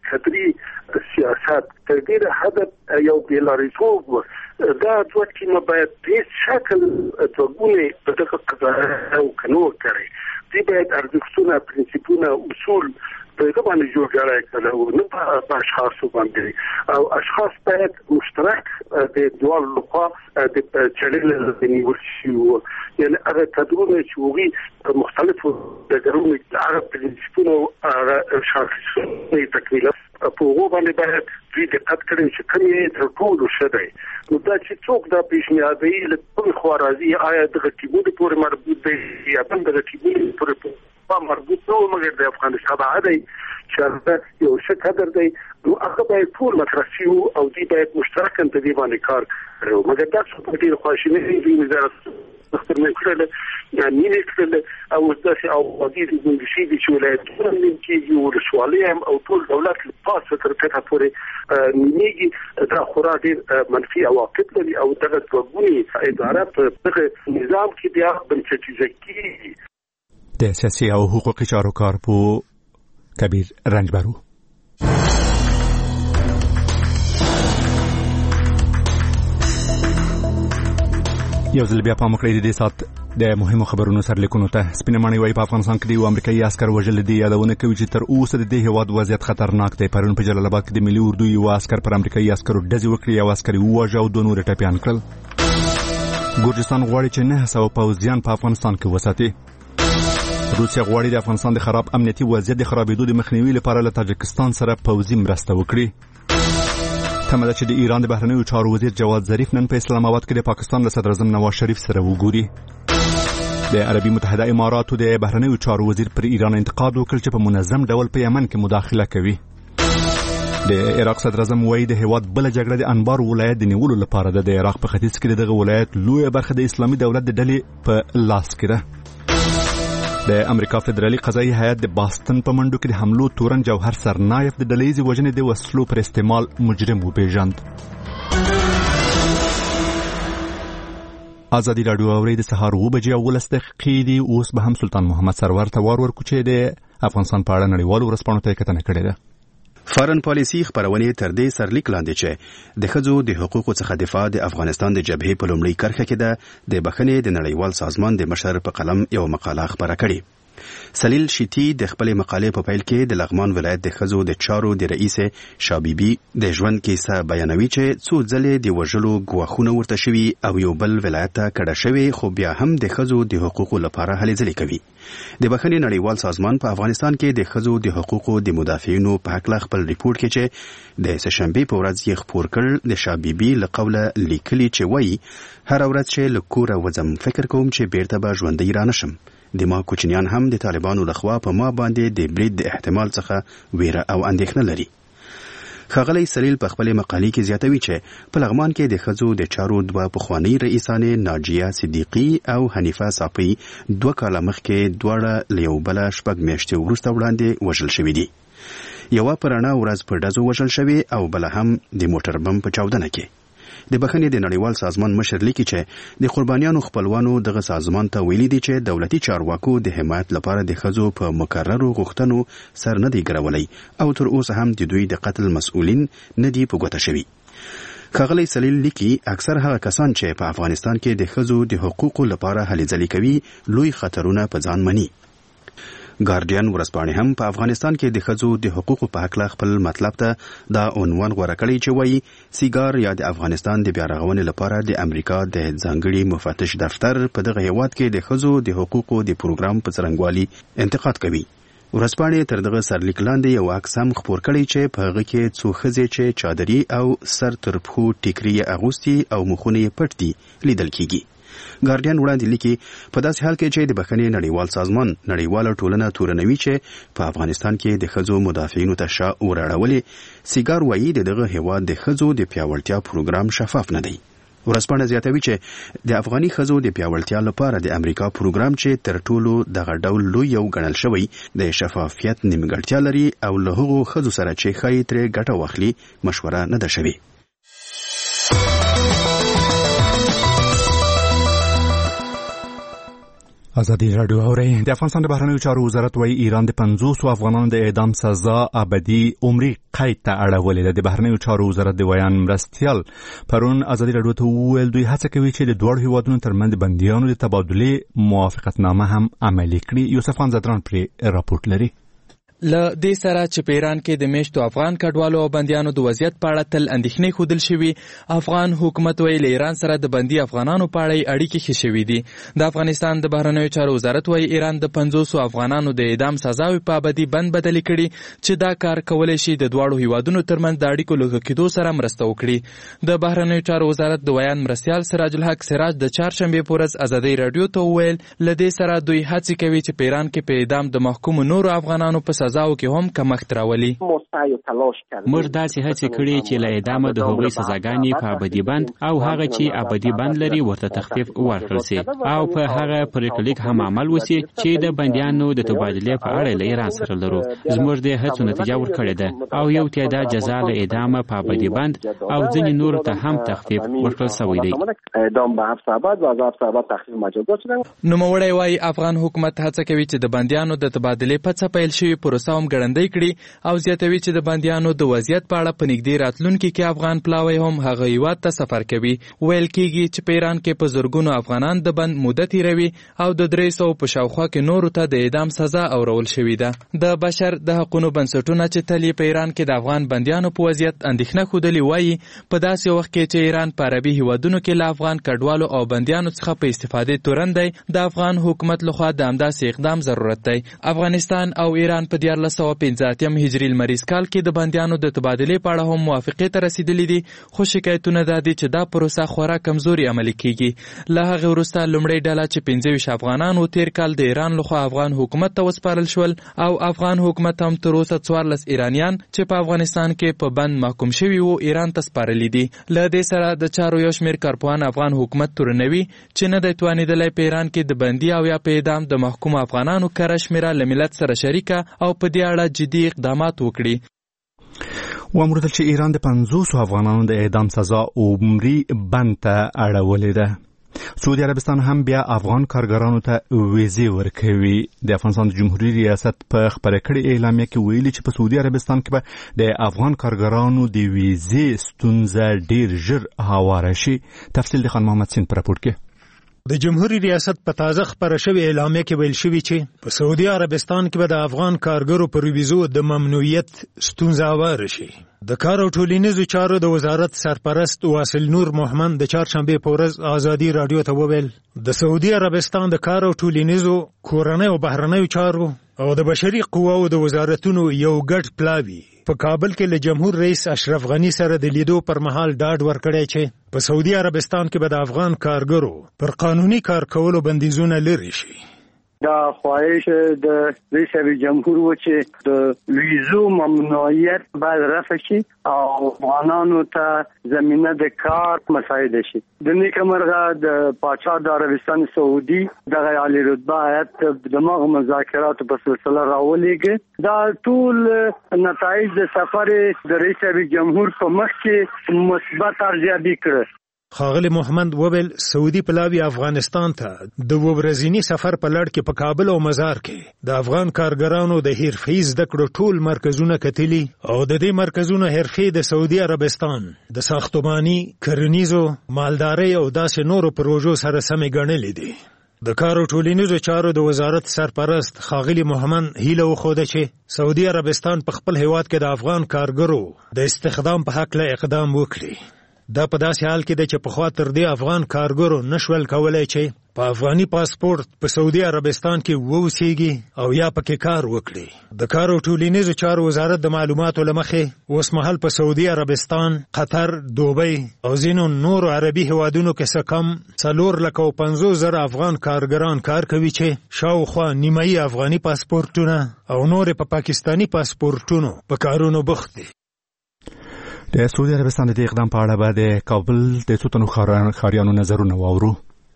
کدري سیاست تر ډیره حد یو بیلاریتوب دا دوه کلمه باید په شکل توګونه په دغه قضایا او قانون کوي دي باید ارزښتونه پرنسپونه اصول په دغه باندې جوړ کړي او نه په اشخاص باندې او اشخاص باید مشترک د دوه لخوا د چلل د نیوشي یعنی هغه کډونه چې وګي مختلفو دغرونو هغه پرنسپونه او شاخصونه تکمیل په هغه باندې باید دوی دقت کړي چې کومې تر ټولو شته نو دا چې څوک دا پیشنهادي له کوم خوارازي آیا د کیبورډ پورې مربوط دی یا بل د کیبورډ پورې په مربوط نو مګر د افغانستان عادي چې یو څه قدر دی نو هغه باید ټول مطرح شي او دوی باید مشترکاً په دې باندې کار وکړي مګر دا څه په دې خواشینی دی وزارت دفتر مې کړل یعنی نه کړل او داسې او د دې د شي د ولایتونو کې یو رسوالي او ټول دولت په پاسه تر څه پورې نیږي دا خورا ډېر منفي عواقب لري او دغه توګونی اداره په دغه نظام کې بیا بنسټیزه کیږي د سیاسي او حقوقي چارو کارپو کبیر رنجبرو یو ځل بیا په مکړې د سات د مهمو خبرونو سرلیکونو ته سپینمانی وای په افغانستان کې د امریکایي عسكر وژل دي یادونه کوي چې تر اوسه د دې هواد وضعیت خطرناک دی پرون په جلال آباد کې د ملي اردو یو عسكر پر امریکایي عسكرو ډزې وکړې او عسكري وواژه او دوه نور ټپيان کړل ګورجستان غواړي چې نه سو پوځیان په افغانستان کې وساتي روسیا غواړي د افغانستان د خراب امنیتي وضعیت د خرابېدو د مخنیوي لپاره له تاجکستان سره پوځي مرسته وکړي تمه ده چې د ایران د بهرنیو چارو وزیر جواد ظریف نن په اسلام آباد کې د پاکستان له صدر اعظم نواز شریف سره وګوري د عربي متحده اماراتو د بهرنیو چارو وزیر پر ایران انتقاد وکړ چې په منظم ډول په یمن کې مداخله کوي د عراق صدر اعظم وایي د هیواد بل جګړه د انبار ولایت د نیولو لپاره د عراق په ختیځ کې دغه ولایت لوی برخه د اسلامي دولت د ډلې په لاس کې ده د امریکا فدرالي قضایي هیئت د باستن په منډو کې د حملو تورن جوهر سرنایف د ډلهیزې وژنې د وسلو پر استعمال مجرم وپېژند ازادي راډیو اوري د سهار اوه بجې او ولس دقیقې دي اوس به هم سلطان محمد سرور ته وار ورکړو چې د افغانستان په اړه نړیوالو ورځپاڼو ته کتنه کړې ده فارن پالیسي خبرونه تر دې سرلیک لاندې چې د ښځو د حقوقو څخه دفاع د افغانستان د جبهې په لومړۍ کرښه کې ده د بخښنې د نړیوال سازمان د مشر په قلم یو مقاله خبره کړې سلیل شیتی د خپل مقالې په پیل کې د لغمان ولایت د ښځو د چارو د رئیس شابيبي د ژوند کیسه بیانوي چې څو ځلې د وژلو ګواښونه ورته شوي او یو بل ولایت ته کډه شوی خو بیا هم د ښځو د حقوقو لپاره هلې ځلې کوي د بخښنې نړیوال سازمان په افغانستان کې د ښځو د حقوقو د مدافعینو په حق خپل ریپورت کې چې د سهشنبه په ورځ یې خپور کړ د شابيبي له قوله لیکلي چې وایي هر ورځ چې له کوره وځم فکر کوم چې بیرته به ژوندۍ رانشم د ما کوچنیان هم د طالبانو لخوا په ما باندې د برید د احتمال څخه ویره او اندېښنه لري ښاغلی سلیل په خپل مقالې کې زیاتوي چې په لغمان کې د ښځو د چارو دوه پخوانۍ رئیسانې ناجیه صدیقي او حنیفه صافی دوه کاله مخکې دواړه له یو بله شپږ میاشتې وروسته وړاندې وژل شوي دي یوه په رڼا ورځ په ډزو وژل شوې او بله هم د موټر بم په چاودنه کې د بخښنې د نړیوال سازمان مشر لیکي چې د قربانیانو خپلوانو دغه سازمان ته ویلي دي چې دولتي چارواکو د حمایت لپاره د ښځو په مکررو غوښتنو سر نه دی ګرولای او تر اوسه هم د دوی د قتل مسؤلین نه دي په ګوته شوي ښاغلی سلیل لیکي اکثر هغه کسان چې په افغانستان کې د ښځو د حقوقو لپاره هلې ځلې کوي لوی خطرونه په ځان مني ګارډین ورځپاڼې هم په افغانستان کې د ښځو د حقوقو په حق خپل مطلب ته دا عنوان غوره کړی چې وایي سیګار یا د افغانستان د بیا رغونې لپاره د امریکا د ځانګړي مفتش دفتر په دغه هیواد کې د ښځو د حقوقو د پروګرام په څرنګوالي انتقاد کوي ورځپاڼې تر دغه سرلیک لاندې یو عکس هم خپور کړی چې په هغه کې څو ښځې چې چادري او سر تر پښو ټیکري اغوستي او مخونه یې پټ دي لیدل کیږي ګارډین وړاندې لیکي په داسې حال کې چې د بخښنې نړیوال سازمان نړیواله ټولنه تورنوي چې په افغانستان کې د ښځو مدافعینو ته شا وراړولې سیګار وایي د دغه هیواد د ښځو د پیاوړتیا پروګرام شفاف نه دی ورځپاڼه زیاتوي چې د افغاني ښځو د پیاوړتیا لپاره د امریکا پروګرام چې تر ټولو دغه ډول لوی یو ګڼل شوی د شفافیت نیمګړتیا لري او له هغو ښځو سره چې ښایي ترې ګټه واخلي مشوره نه ده شوې ازادي رادیو اوري د افغانستان د بهرنیو چارو وزارت وايي ایران د پنځوس افغانانو د اعدام سزا ابدي عمري قید ته اړولې ده. د بهرنیو چارو وزارت د ویان مرستیال پرون ازادي رادیو ته وویل دوی هڅه کوي چې د دوه هیوادونو ترمنځ بندیانو د تبادلې موافقتنامه هم عملي کړي. یوسف خان زدران پر راپورټ لري. له دې سره چې په ایران کې د میشتو افغان کډوالو او بندیانو د وضعیت په اړه تل اندېښنې ښودل شوي، افغان حکومت وایي له ایران سره د بندي افغانانو په اړه اړیکې ښې شوي دي. د افغانستان د بهرنیو چارو وزارت وایي ایران د پنځوسو افغانانو د اعدام سزاوې په ابدي بند بدلې کړي چې دا کار کولی شي د دواړو هیوادونو ترمنځ د اړیکو له ښه کېدو سره مرسته وکړي. د بهرنیو چارو وزارت د ویان مرستیال سراج الحق سراج د چهارشنبې په ورځ ازادۍ راډیو ته وویل له دې سره دوی هڅې کوي چې په ایران کې په اعدام د محکومو نورو افغانانو په سزاو کې هم مخ تراولي. موږ داسې هڅې کړې چې له اعدامه د هغوی سزاګانې په ابدي بند او هغه چې ابدي بند لري ورته تخفیف ورکړل شي او په هغه پریکړلیک هم عمل وشي چې د بندیانو د تبادلې په اړه له ایران سره لرو. زموږ د هڅو نتیجه ورکړې ده او یو تعداد جزا له اعدامه په ابدي بند او ځینې نور ته هم تخفیف ورکړل شوی دی. نوموړی وایي افغان حکومت هڅه کوي چې د بندیانو د تبادلې په څه پیل شوي پروسه هم ګړندۍ کړي او زیاتوي چې د بندیانو د وضعیت په اړه په نږدې راتلونکي کې افغان پلاوی هم هغه هیواد ته سفر کوي. ویل کېږي چې په ایران کې په زرګونو افغانان د بند موده تیروي او د درې سوو په شاوخوا کې نورو ته د اعدام سزا اورول شوې ده. د بشر د حقونو بنسټونه چې تل په ایران کې د افغان بندیانو په وضعیت اندېښنه ښودلې وایي په داسې وخت کې چې ایران په عربي هیوادونو کې له افغان کډوالو او بندیانو څخه په استفادې تورن دی، د افغان حکومت لخوا د همداسې اقدام ضرورت دی. افغانستان او ایران په دیارلس سوه پنځه اتیا هجري لمریز کال کې د بندیانو د تبادلې په اړه هم موافقې ته رسیدلې دي، خو شکایتونه دا دي چې دا پروسه خورا کمزوري عملي کیږي. له هغې وروسته لومړۍ ډله چې پنځه ویشت افغانان و تیر کال د ایران لخوا افغان حکومت ته وسپارل شول او افغان حکومت هم تر اوسه څوارلس ایرانیان چې په افغانستان کې په بند محکوم شوي وو ایران ته سپارلي دي. له دې سره د چارو یو شمېر کارپوهان افغان حکومت تورنوي چې نه دی توانېدلی په ایران کې د بندي او یا په اعدام د محکوم افغانانو کره شمېره له ملت سره شریکه او په دې اړه جدي اقدامات وکړي. وامردل چې ایران د پنځوسو افغانانو د اعدام سزا عمري بند ته اړولې ده. سعودي عربستان هم بیا افغان کارګرانو ته ویزې ورکوي. د افغانستان د جمهوریت ریاست په خبره کړې اعلامیه کې ویلي چې په سعودي عربستان کې به د افغان کارګرانو د ویزې ستونزه ډیر ژر هواره شي. تفصیل د خان محمد سین پر راپورټ کې. د جمهوریت ریاست په تازه خبره شوې اعلامیه کې ویل شوي چې په سعودي عربستان کې به د افغان کارګرو پر ویزو د ممنوعیت ستونزه هواره شي. د کار او ټولنیزو چارو د وزارت سرپرست واصل نور محمد د چهارشنبې په ورځ ازادي راډیو ته وویل د سعودي عربستان د کار او ټولنیزو کورنۍ او بهرنیو چارو او د بشري قواو د وزارتونو یو ګډ پلاوی په کابل کې له جمهور رئیس اشرف غنی سره د لیدو پر مهال ډاډ ورکړی چې په سعودي عربستان کې به د افغان کارګرو پر قانوني کار کولو بندیزونه لري شي. دا خواهش د رئیس جمهور و چې د ویزو ممنوعیت باید رفع شي او افغانانو ته زمینه د کار مساعده شي. د نیکمرغه د پاچا د عربستان سعودي دغه عالی رتبه هیئت د مغ مذاکراتو په سلسله راولېږي. دا ټول نتایج د سفر د رئیس جمهور په مخ کې مثبت ارزیابي کړه. ښاغلی محمد وویل سعودي پلاوی افغانستان ته د ورځني سفر په لړ کې په کابل او مزار کې د افغان کارګرانو د حرفې زده کړو ټول مرکزونه کتلي او د دې مرکزونو حرفې د سعودي عربستان د ساختماني، کرنیزو، مالدارۍ او داسې نورو پروژو سره سمې ګڼلې دي. د کار او ټولنیزو چارو د وزارت سرپرست ښاغلی محمد هیله وښوده چې سعودي عربستان په خپل هیواد کې د افغان کارګرو د استخدام په هکله اقدام وکړي. دا په داسې حال کې ده چې پخوا تر دې افغان کارګرو نشول کولی چې په افغاني پاسپورت په سعودي عربستان کې واوسیږي او یا پکې کار وکړي. د کار او ټولنیزو چارو وزارت د معلوماتو له مخې اوس مهال په سعودي عربستان، قطر، دوبۍ او ځینو نورو عربي هیوادونو کې څه کم څلور لکه او پنځوس زره افغان کارګران کار کوي چې شاوخوا نیمایي افغاني پاسپورتونه او نورې په پاکستاني پاسپورتونو په کارونو بوخت دي. د سعودي عربستان د اقدام په اړه به د کابل د څو تنو ښاریانو نظرونه واورو.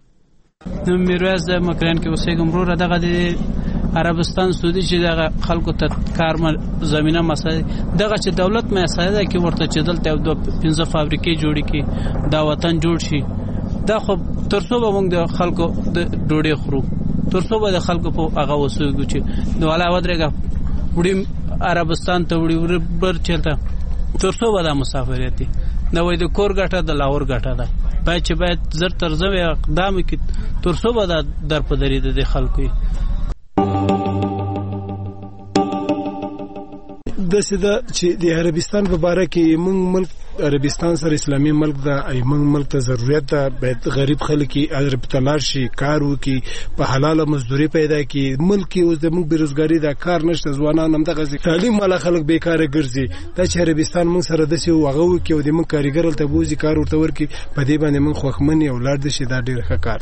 میرویس د مکران کې اوسېږم وروره دغه د عربستان سعودي چې دغه خلکو ته کار زمینه مسایل دغه چې دولت مسایل کې ورته چې دلته د پنځه فابریکې جوړې کړي دا وطن جوړ شي دا خو تر څو به موږ د خلکو د ډوډۍ خورو تر څو به د خلکو په هغه وسوګو چې د والا ودرېګه وړي عربستان ته وړي بر چلته تر څو به دا مسافرتي نو وای د کور ګټه د لاور ګټه ده باید چې باید زر تر زوی اقدام کې تر څو به دا در په درې د خلکو د سیده چې د عربستان په باره کې موږ ملک عربستان سره اسلامي ملک دا ای موږ ملک ته ضرورت ده باید غریب خلک عرب تلار شي کار وکي په حلاله مزدوري پیدا کی ملک اوس د موږ بیروزګاری دا کار نشته ځوانان هم دغه تعلیم والا خلک بیکاره ګرځي دا چې عربستان موږ سره د سی وغه وکي او د موږ کاریګر ته بوزي کار ورته ورکي په دې باندې موږ خوښمن یو لار د شي دا ډیر ښه کار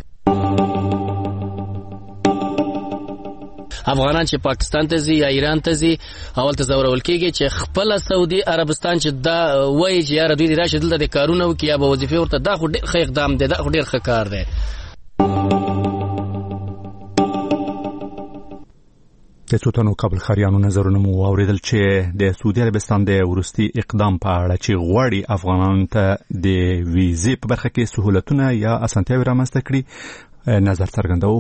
افغانان چې پاکستان ته ځي یا ایران ته ځي اول ته زورول کېږي چې خپل سعودي عربستان چې دا وایي چې یاره دوی راشي دلته د کارونه وکړي یا به وظیفې ورته دا خو ډېر ښه اقدام دی دا خو ډېر ښه کار دی. د څو تنو کابل ښاریانو نظرونه مو واورېدل چې د سعودي عربستان د وروستي اقدام په اړه چې غواړي افغانانو ته د ویزې په برخه کې سهولتونه یا اسانتیاوې رامنځته کړي نظر څرګندوو.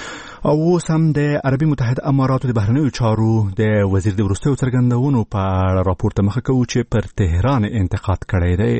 او اوس هم د عربي متحده اماراتو د بهرنیو چارو د وزیر د وروستیو څرګندونو په اړه راپورته مخه کوو چې پر تهران انتقاد کړی دی.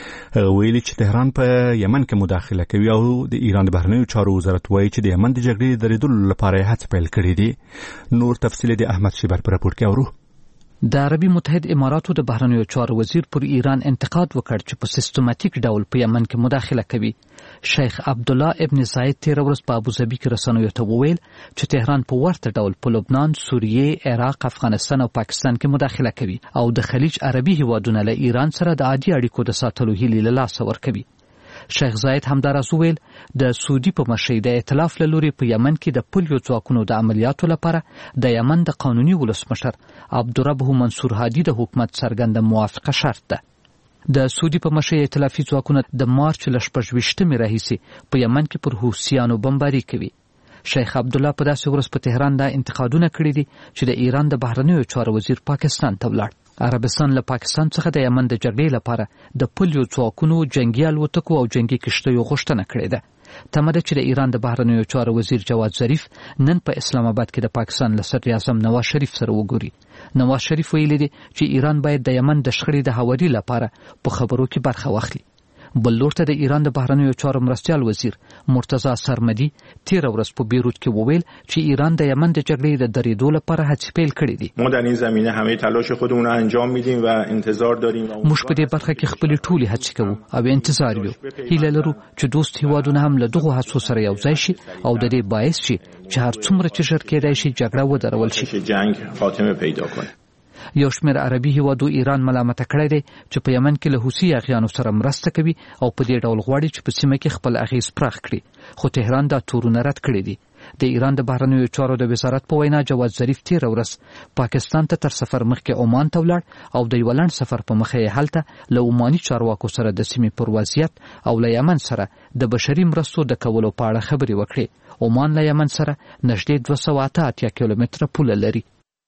ویلي چې تهران په یمن کې مداخله کوي او د ایران د بهرنیو چارو وزارت وایي چې د یمن د جګړې د درېدلو لپاره یې هڅې پیل کړې دي. نور تفصیل د احمد شیبر په راپور کې اورو. د عربي متحده اماراتو د بهرنیو چارو وزیر پر ایران انتقاد وکړ چې په سیستماتیک ډول په یمن کې مداخله کوي. شیخ عبدالله ابن زاید تیر ورځ په ابوظبي کې رسنیو ته وویل چې تهران په ورته ډول په لبنان، سوریه، عراق، افغانستان او پاکستان کې مداخله کوي او د خلیج عربي هیوادونو له ایران سره د عادي اړیکو د ساتلو هیله له لاسه ورکوي. شیخ زاید همداراز وویل د سعودي په مشرۍ د ائتلاف له لوري په یمن کې د پولیو ځواکونو د عملیاتو لپاره د یمن د قانوني ولسمشر عبدالرب منصور هادي د حکومت څرګنده موافقه شرط ده. د سعودي په مشرۍ ائتلافي ځواکونه د مارچ له شپږ ویشتمې راهیسې په یمن کې پر حوثیانو بمباري کوي. شیخ عبدالله په داسې ورځ په تهران دا انتقادونه کړي دي چې د ایران د بهرنیو چارو وزیر پاکستان ته ولاړ. عربستان له پاکستان څخه د یمن د جګړې لپاره د پولیو ځواکونو، جنگي الوتکو او جنگي کشتیو غوښتنه کړې ده. تمه ده چې د ایران د بهرنیو چارو وزیر جواد ظریف نن په اسلام آباد کې د پاکستان له صدر اعظم نواز شریف سره وګوري. نواز شریف ویلي دی چې ایران باید د یمن د شخړې د هواري لپاره په خبرو کې برخه واخلي. بل لور ته د ایران د بهرنیو چارو مرستیال وزیر مرتضی سرمدی تیر ورځ په بیروت کې وویل چې ایران د یمن د جګړې د درېدو لپاره هڅې پیل کړې دي. ما در این زمینه همه تلاش خودمون رو انجام میدیم و انتظار داریم. موږ په دې برخه کې خپل ټولې هڅې کوو او انتظار یو. هیله لرو چې دوست هیوادونه هم له دغه هڅو سره یو ځای شي او د دې باعث شي چې هر څومره چې ژر کېدای شي جګړه ودرول شي. جنگ خاتمه پیدا کنه. یو شمېر عربي هیوادو ایران ملامت کړی دی چې په یمن کې له حوثي اغیانو سره مرسته کوي او په دې ډول غواړي چې په سیمه کې خپل اغیز پراخ کړي، خو تهران دا تورونه رد کړي دي. د ایران د بهرنیو چارو د وزارت په وینا جواد ظریف تیر ورځ پاکستان ته تر سفر مخکې عمان ته ولاړ او د یو لنډ سفر په مخه یې هلته له عماني چارواکو سره د سیمې پر وضعیت او له یمن سره د بشري مرستو د کولو په اړه خبرې وکړي. عمان له یمن سره نږدې دوه سوه اته اتیا کیلومتره پوله لري.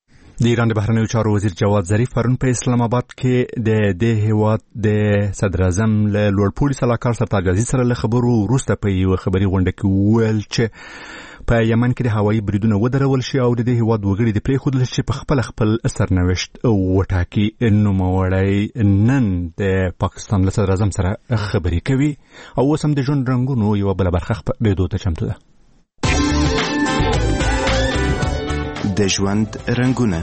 د ایران د بهرنیو چارو وزیر جواد ظریف پرون په اسلام آباد کې د دې هیواد د صدر اعظم له لوړپوړي سلاکار سرتاج عزیز سره له خبرو وروسته په یو خبري غونډه کې وویل چې په یمن کې د هوایي بریدونه ودرول شي او د دې هیواد وګړي د پرېښودل شي په خپل خپل سرنوشت وټاکي. نوموړی نن د پاکستان له صدر اعظم سره خبرې کوي او اوس هم د ژوند رنګونو یوه بله برخه خپرېدو ته چمتو ده. د ژوند رنګونه.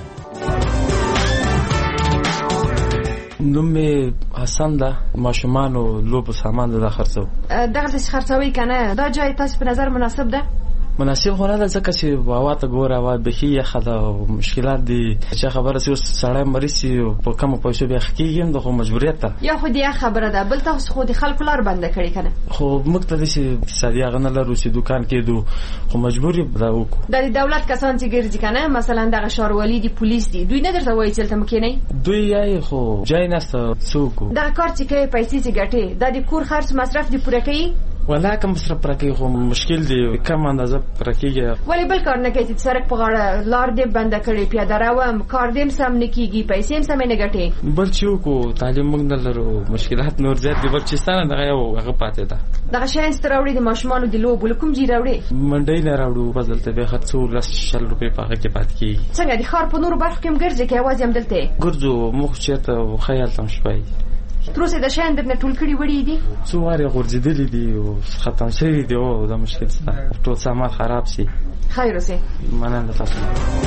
نوم می حسن ده. ماشومانو لوبو سامان ده خرڅو. دغه څه خرڅوي کنه دا جای تاسو په نظر مناسب ده؟ مناسب خو نه ده ځکه چې هوا ته ګوره هوا بهي یخه ده او مشکلات دي چې خبره سي سړی مریض سي په کم پیسو بیا کېږي نو خو مجبوریت ده. یا خو دې خبره ده بل تاسو خو د خلکو لار بند کړی کنه خو موږ ته د اقتصادي غنه لرو چې دکان کې دو خو مجبوري ده وکړو. د دولت کسان چې ګرځي کنه مثلا دغه ښاروالي دي پولیس دي دوی نه درته وایي چې تل مکه نه دوی یې خو جای نه څوک دا کار چې کوي پیسې چې ګټي د دې کور خرڅ مصرف دي پوره کوي ولا کوم سره پرکی خو مشکل دی کم اندازه پرکیږي ولی بل کار نه کوي سرک په غاړه لار دې بند کړي پیاده روم کار دې سم نه کیږي پیسې هم سم نه ګټي بل چې کو تعلیم موږ نه لرو مشکلات نور زیات دي بلوچستان دغه یو هغه پاتې ده دغه شین ستراوړي د ماشومان د لوبو کوم جی راوړي منډي نه راوړو بدلته به خرڅو لس شل روپے پاګه کې پات کی څنګه د خار په نور برخه کې مرګ کې आवाज هم دلته ګرځو مخ چته خیال تم شوي تروسه د شین درنه ټول کړي وړي دي څو واره غورځېدلې دي او ختم شوی دی او دا مشکل څه ټول سامان خراب شي خیر اوسه مننه تاسو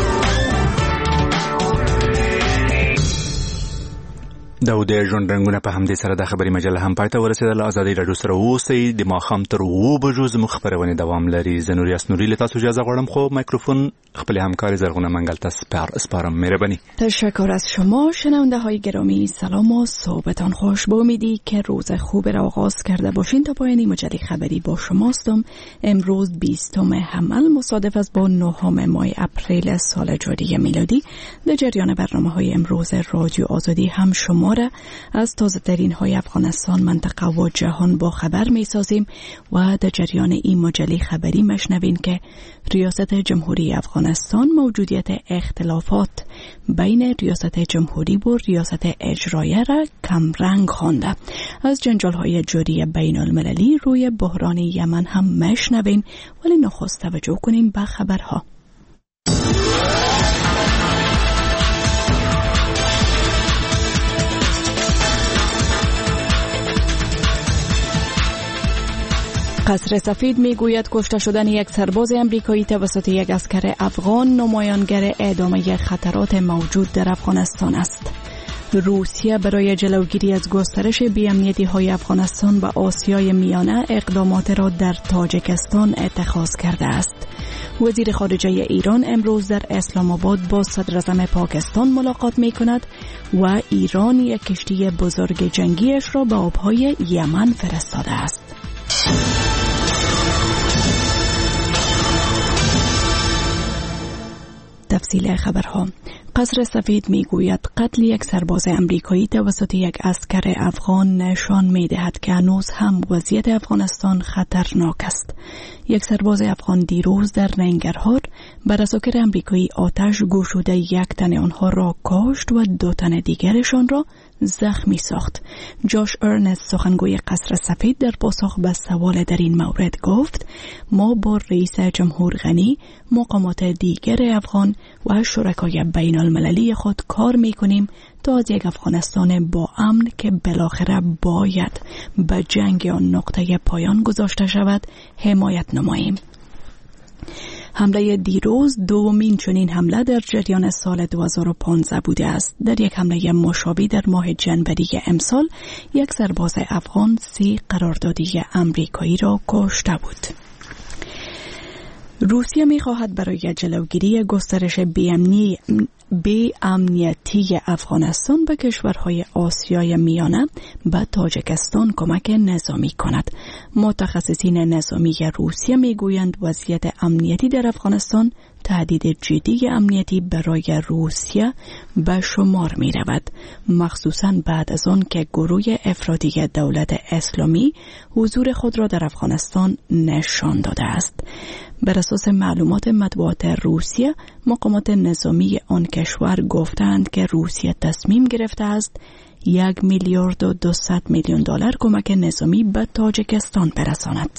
دا د ژوند رنګونه په همدې سره د خبري مجله هم پاتې ورسېدل. ازادي راډیو سره اوسئ. د ماښام تر اوه بجو زموږ خبرونه دوام لري. زه نور یاسنوري له تاسو اجازه غواړم خو میکروفون خپل همکار زرغونه منگل ته سپارم. مهربانی. تشکر از شما شنونده های گرامی. سلام و صبحتان خوش. با امیدی که روز خوب را آغاز کرده باشین تا پایانی مجله خبری با شماستم. امروز بیستم حمل مصادف است با نهم ماه اپریل سال جاری میلادی. در جریان برنامه‌های امروز رادیو آزادی هم شما را از تازه ترین های افغانستان، منطقه و جهان با خبر می سازیم و در جریان این مجله خبری مشنوین که ریاست جمهوری افغانستان موجودیت اختلافات بین ریاست جمهوری و ریاست اجرایه را کم رنگ خوانده. از جنجال های جاری بین المللی روی بحران یمن هم مشنوین، ولی نخست توجه کنیم به خبرها. قصر سفید میگوید کشته شدن یک سرباز امریکایی توسط یک عسکر افغان نمایانگر ادامه خطرات موجود در افغانستان است. روسیه برای جلوگیری از گسترش بی‌امنیتی های افغانستان و آسیای میانه اقدامات را در تاجیکستان اتخاذ کرده است. وزیر خارجه ایران امروز در اسلام آباد با صدر اعظم پاکستان ملاقات می کند و ایران یک کشتی بزرگ جنگیش را به آبهای یمن فرستاده است. تفصیل خبرها. قصر سفید میگوید قتل یک سرباز امریکایی توسط یک عسکر افغان نشان میدهد که هنوز هم وضعیت افغانستان خطرناک است. یک سرباز افغان دیروز در ننگرهار بر عساکر امریکایی آتش گشوده یک تن آنها را کشت و دو تن دیگرشان را زخمی ساخت. جاش ارنست سخنگوی قصر سفید در پاسخ به سوال در این مورد گفت ما با رئیس جمهور غنی، مقامات دیگر افغان و شرکای بین المللی خود کار می کنیم تا از یک افغانستان با امن که بالاخره باید به جنگ آن نقطه پایان گذاشته شود حمایت نماییم. حمله دیروز دومین چنین حمله در جریان سال دو هزار و پانزده بوده است. در یک حمله مشابه در ماه جنوری امسال یک سرباز افغان سی قراردادی امریکایی را کشته بود. روسیه می خواهد برای جلوگیری گسترش بی‌امنی بی امنیتی افغانستان به کشورهای آسیای میانه به تاجیکستان کمک نظامی کند. متخصصین نظامی روسیه میگویند وضعیت امنیتی در افغانستان تهدید جدی امنیتی برای روسیه به شمار می رود، مخصوصاً بعد از آن که گروه افراطی دولت اسلامی حضور خود را در افغانستان نشان داده است. بر اساس معلومات مطبوعات روسیه، مقامات نظامی آن کشور گفتند که روسیه تصمیم گرفته است یک میلیارد و دویست میلیون دلار کمک نظامی به تاجیکستان برساند.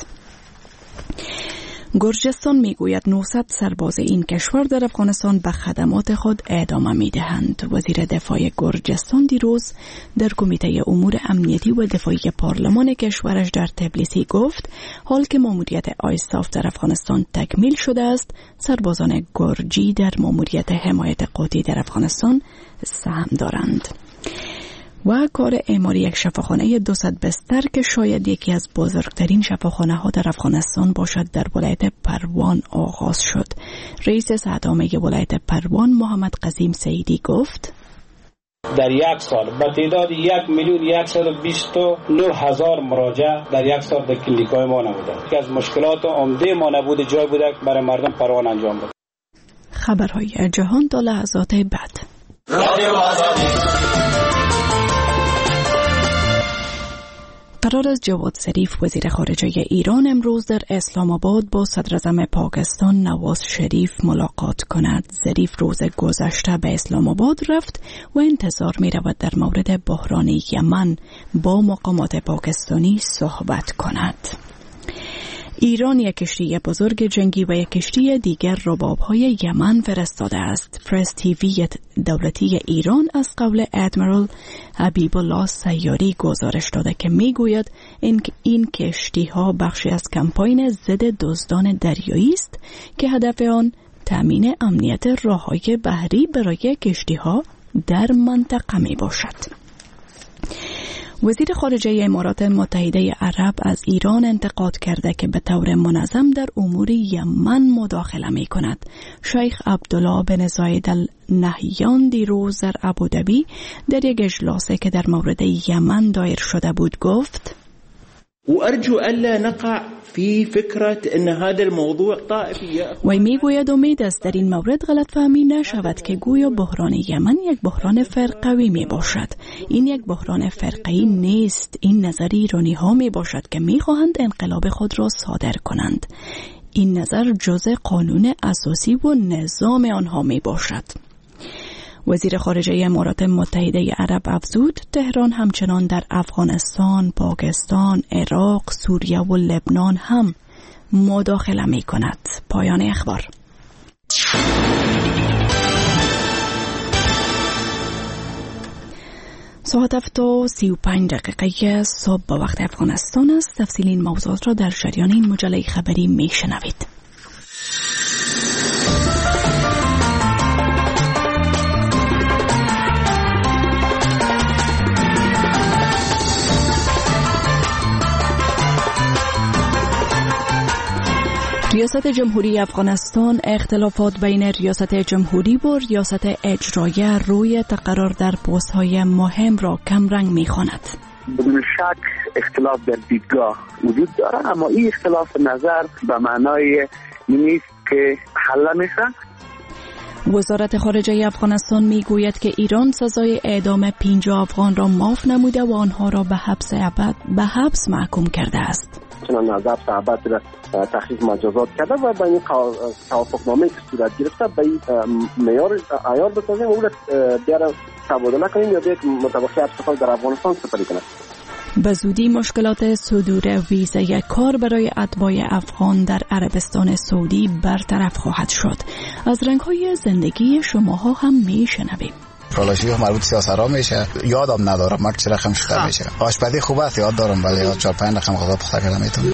گرجستان میگوید نهصد سرباز این کشور در افغانستان به خدمات خود ادامه میدهند. وزیر دفاع گرجستان دیروز در کمیته امور امنیتی و دفاعی پارلمان کشورش در تبلیسی گفت حال که ماموریت آیساف در افغانستان تکمیل شده است، سربازان گرجی در ماموریت حمایت قوتی در افغانستان سهم دارند. و کار اعماری یک شفاخانه دوصد بستر که شاید یکی از بزرگترین شفاخانه ها در افغانستان باشد در ولایت پروان آغاز شد. رئیس صحت عامه ولایت پروان محمد قاسم سعیدی گفت در یک سال به تعداد یک میلیون صد و بیست و نه هزار مراجعه در یک سال در کلینیک‌های ما نبوده. یکی از مشکلات عمده ما نبوده جای بوده برای مردم پروان انجام بده. خبرهای جهان تا لحظات بعد. قرار است جواد ظریف وزیر خارجه ایران امروز در اسلام آباد با صدر اعظم پاکستان نواز شریف ملاقات کند. ظریف روز گذشته به اسلام آباد رفت و انتظار می رود در مورد بحران یمن با مقامات پاکستانی صحبت کند. ایران یک کشتی بزرگ جنگی و یک کشتی دیگر رباب‌های یمن فرستاده است. پرس تیوی دولتی ایران از قول ادمیرال حبیب الله سیاری گزارش داده که میگوید این این کشتی‌ها بخشی از کمپاین ضد دزدان دریایی است که هدف آن تامین امنیت راه‌های بحری برای کشتی‌ها در منطقه می باشد. وزیر خارجه امارات متحده عرب از ایران انتقاد کرده که به طور منظم در امور یمن مداخله می کند. شیخ عبدالله بن زاید النهیان دیروز در ابوظبی در یک اجلاسی که در مورد یمن دایر شده بود گفت: وأرجو ألا نقع في فكرة أن هذا الموضوع طائفي. و میگوید امید است در این مورد غلط فهمی نشود که گویا بحران یمن یک بحران فرقوی می باشد. این یک بحران فرقه‌ای نیست. این نظر ایرانی ها می باشد که می خواهند انقلاب خود را صادر کنند. این نظر جزء قانون اساسی و نظام آنها می باشد. وزیر خارجه امارات متحده عرب افزود تهران همچنان در افغانستان، پاکستان، عراق، سوریه و لبنان هم مداخله می کند. پایان اخبار. ساعت هفت و سی و پنج دقیقه صبح به وقت افغانستان است. تفصیل این موضوعات را در جریان این مجله خبری می شنوید. ریاست جمهوری افغانستان اختلافات بین ریاست جمهوری و ریاست اجرایه روی تقرر در پست‌های مهم را کمرنگ می‌خواند. بدون شک اختلاف در دیدگاه وجود دارد، اما این اختلاف نظر به معنای نیست که حل میشه. وزارت خارجه افغانستان میگوید که ایران سزای اعدام پنجاه افغان را معاف نموده و آنها را به حبس ابد به حبس محکوم کرده است. چنان از حبس ابد را تخفیف مجازات کرده و با این توافقنامه که صورت گرفته به این معیار عیار بسازیم و اون را بیاره تبادله کنیم یا بیاید مطابق حبس خود در افغانستان سپری کنیم. به زودی مشکلات صدور ویزای کار برای اتباع افغان در عربستان سعودی برطرف خواهد شد. از رنگ‌های زندگی شماها هم میشنویم. فرالاشی مربوط سیاسرا میشه، یادم ندارم مرد چه رقم شده میشه. آشپزی خوب است یاد دارم ولی یاد چهار پنج رقم غذا پخته کردم میتونم.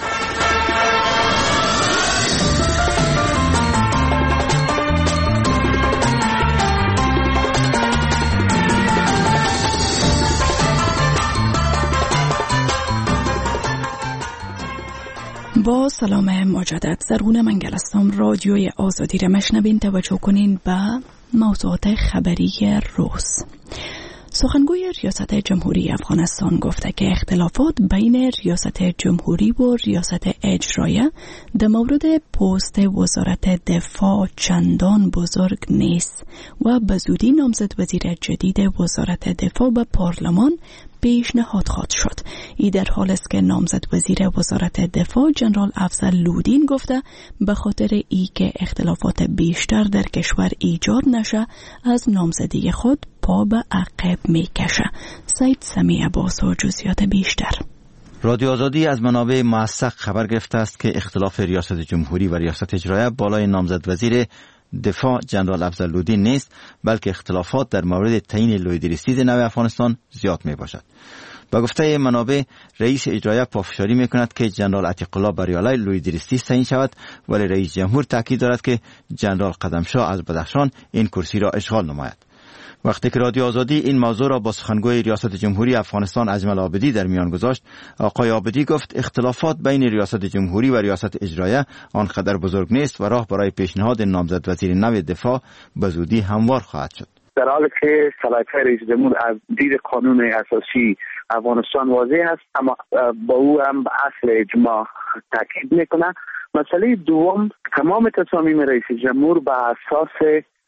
با سلام مجدد، زرغون منگلستان، رادیوی آزادی را مشنوین. توجه کنین به موضوعات خبری روز. سخنگوی ریاست جمهوری افغانستان گفته که اختلافات بین ریاست جمهوری و ریاست اجرایه در مورد پست وزارت دفاع چندان بزرگ نیست و به زودی نامزد وزیر جدید وزارت دفاع به پارلمان پیشنهاد خواهد شد. این در حال است که نامزد وزیر وزارت دفاع جنرال افضل لودین گفته به خاطر ای که اختلافات بیشتر در کشور ایجاد نشه از نامزدی خود پا به عقب میکشه. سید سمیع عباس و جزئیات بیشتر. رادیو آزادی از منابع موثق خبر گرفته است که اختلاف ریاست جمهوری و ریاست اجرایه بالای نامزد وزیر دفاع جنرال افضل لودین نیست، بلکه اختلافات در مورد تعیین لویدریستی نو افغانستان زیاد می باشد. با گفته منابع، رئیس اجرایه پافشاری می کند که جنرال عتیق الله بریالای لویدریستی تعیین شود، ولی رئیس جمهور تاکید دارد که جنرال قدمشاه از بدخشان این کرسی را اشغال نماید. وقتی که رادیو آزادی این موضوع را با سخنگوی ریاست جمهوری افغانستان اجمل عابدی در میان گذاشت، آقای عابدی گفت اختلافات بین ریاست جمهوری و ریاست اجرایه آنقدر بزرگ نیست و راه برای پیشنهاد نامزد وزیر نو دفاع به زودی هموار خواهد شد. در حالی که صلاحیت رئیس جمهور از دید قانون اساسی افغانستان واضح است، اما با او هم به اصل اجماع تاکید میکنه. مسئله دوم، تمام تصامیم رئیس جمهور به اساس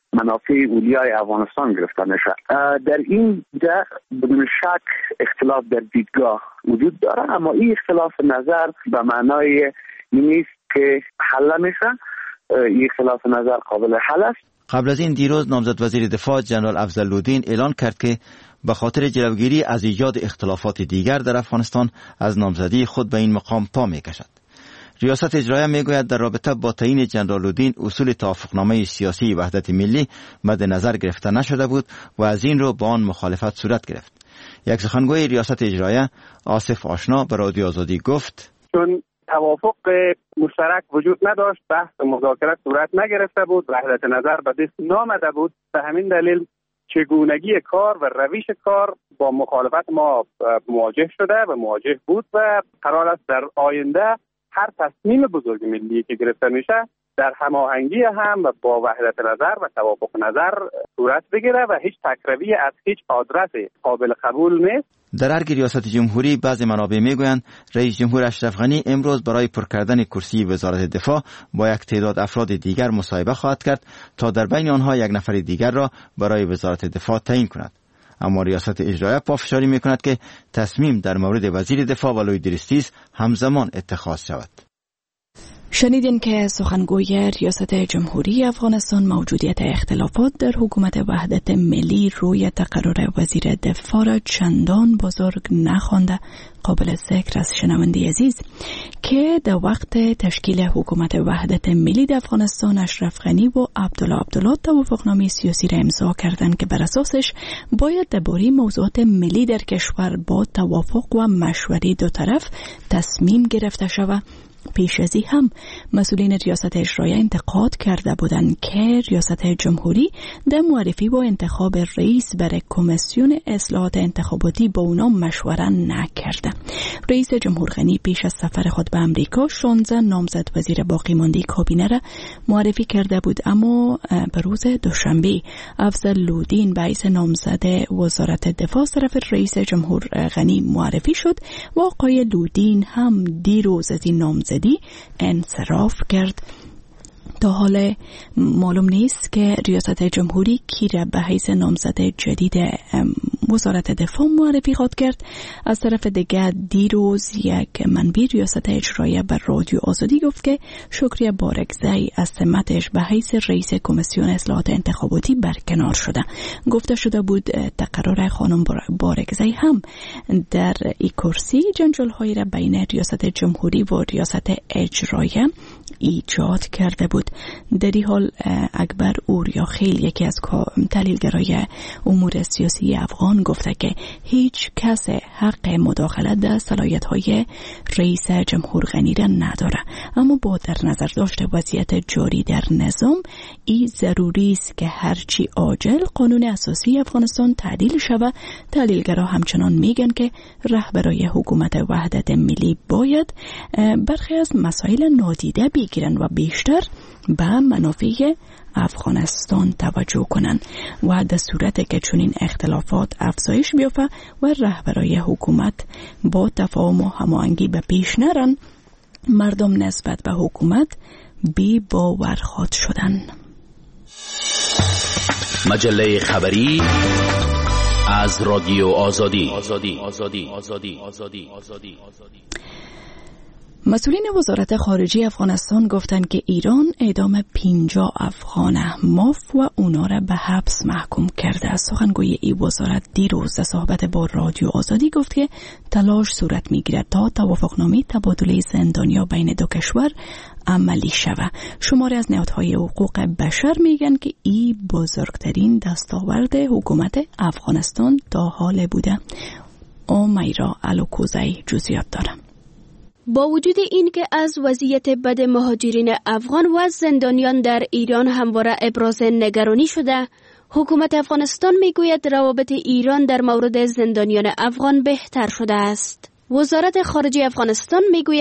منافع اولیای افغانستان گرفته نشه. در این ده بدون شک اختلاف در دیدگاه وجود داره، اما این اختلاف نظر به معنای نیست که حل میشه. این اختلاف نظر قابل حل است. قبل از این دیروز نامزد وزیر دفاع جنرال افضل‌الدین اعلان کرد که به خاطر جلوگیری از ایجاد اختلافات دیگر در افغانستان از نامزدی خود به این مقام پا می‌کشد. ریاست اجرایه میگوید در رابطه با تعیین جنرال‌الدین اصول توافقنامه سیاسی وحدت ملی مد نظر گرفته نشده بود و از این رو با آن مخالفت صورت گرفت. یک سخنگوی ریاست اجرایه آصف آشنا به رادیو آزادی گفت: چون توافق مشترک وجود نداشت، بحث مذاکره صورت نگرفته بود، وحدت نظر به دست نامده بود، به همین دلیل چگونگی کار و روش کار با مخالفت ما مواجه شده و مواجه بود و قرار است در آینده هر تصمیم بزرگ ملی که گرفته میشه در هماهنگی هم و با وحدت نظر و توافق نظر صورت بگیره و هیچ تکروی از هیچ آدرس قابل قبول نیست. در ارگ ریاست جمهوری بعضی منابع میگویند رئیس جمهور اشرف غنی امروز برای پر کردن کرسی وزارت دفاع با یک تعداد افراد دیگر مصاحبه خواهد کرد تا در بین آنها یک نفر دیگر را برای وزارت دفاع تعیین کند. اما ریاست اجرایه پافشاری میکند که تصمیم در مورد وزیر دفاع ولوی دریستیز همزمان اتخاذ شود. شنیدین که سخنگوی ریاست جمهوری افغانستان موجودیت اختلافات در حکومت وحدت ملی روی تقرر وزیر دفاع را چندان بزرگ نخوانده. قابل ذکر از شنونده عزیز که در وقت تشکیل حکومت وحدت ملی در افغانستان اشرف غنی و عبدالله عبدالله توافقنامه سیاسی را امضا کردند که بر اساسش باید درباره موضوعات ملی در کشور با توافق و مشوره دو طرف تصمیم گرفته شود. پیش از این هم مسئولین ریاست اجرایه انتقاد کرده بودند که ریاست جمهوری در معرفی با انتخاب رئیس برای کمیسیون اصلاحات انتخاباتی با اونا مشوره نکرده. رئیس جمهور غنی پیش از سفر خود به امریکا شانزده نامزد وزیر باقی مانده کابینه را معرفی کرده بود، اما به روز دوشنبه افضل‌الدین به حیث نامزد وزارت دفاع طرف رئیس جمهور غنی معرفی شد و آقای لودین هم دیروز از این نامزدی انصراف کرد. تا حال معلوم نیست که ریاست جمهوری کی را به حیث نامزد جدید وزارت دفاع معرفی خواهد کرد. از طرف دیگر دیروز یک منبع ریاست اجرایه بر رادیو آزادی گفت که شکریه بارگزی از سمتش به حیث رئیس کمیسیون اصلاحات انتخاباتی برکنار شده. گفته شده بود تقرر خانم بارگزی هم در این کرسی جنجال‌هایی را بین ریاست جمهوری و ریاست اجرایه ایجاد کرده بود. در این حال اکبر اوریاخیل یکی از تحلیلگرای امور سیاسی افغان گفته که هیچ کس حق مداخله در صلاحیت‌های رئیس جمهور غنی را نداره، اما با در نظر داشته وضعیت جاری در نظام این ضروری است که هرچی عاجل قانون اساسی افغانستان تعدیل شود. تحلیلگرا همچنان میگن که رهبرای حکومت وحدت ملی باید برخی از مسائل نادیده بگیرن و بیشتر به منافع افغانستان توجه کنند و در صورت که چنین اختلافات افزایش بیافته و رهبرای حکومت با تفاهم و هماهنگی به پیش نرن، مردم نسبت به حکومت بی باور خواهد شدن. مجله خبری از رادیو آزادی. آزادی آزادی آزادی آزادی آزادی آزادی. مسئولین وزارت خارجه افغانستان گفتند که ایران اعدام پنجاه افغان ماف و اونا را به حبس محکوم کرده. سخنگوی این وزارت دیروز در صحبت با رادیو آزادی گفت که تلاش صورت میگیرد تا توافقنامه تبادله زندانیا بین دو کشور عملی شود. شماری از نهادهای حقوق بشر میگن که این بزرگترین دستاورد حکومت افغانستان تا حال بوده. امیرا الوکوزی جزئیات داره. با وجود این که از وضعیت بد مهاجرین افغان و زندانیان در ایران همواره ابراز نگرانی شده، حکومت افغانستان میگوید روابط ایران در مورد زندانیان افغان بهتر شده است. وزارت خارجه افغانستان میگوید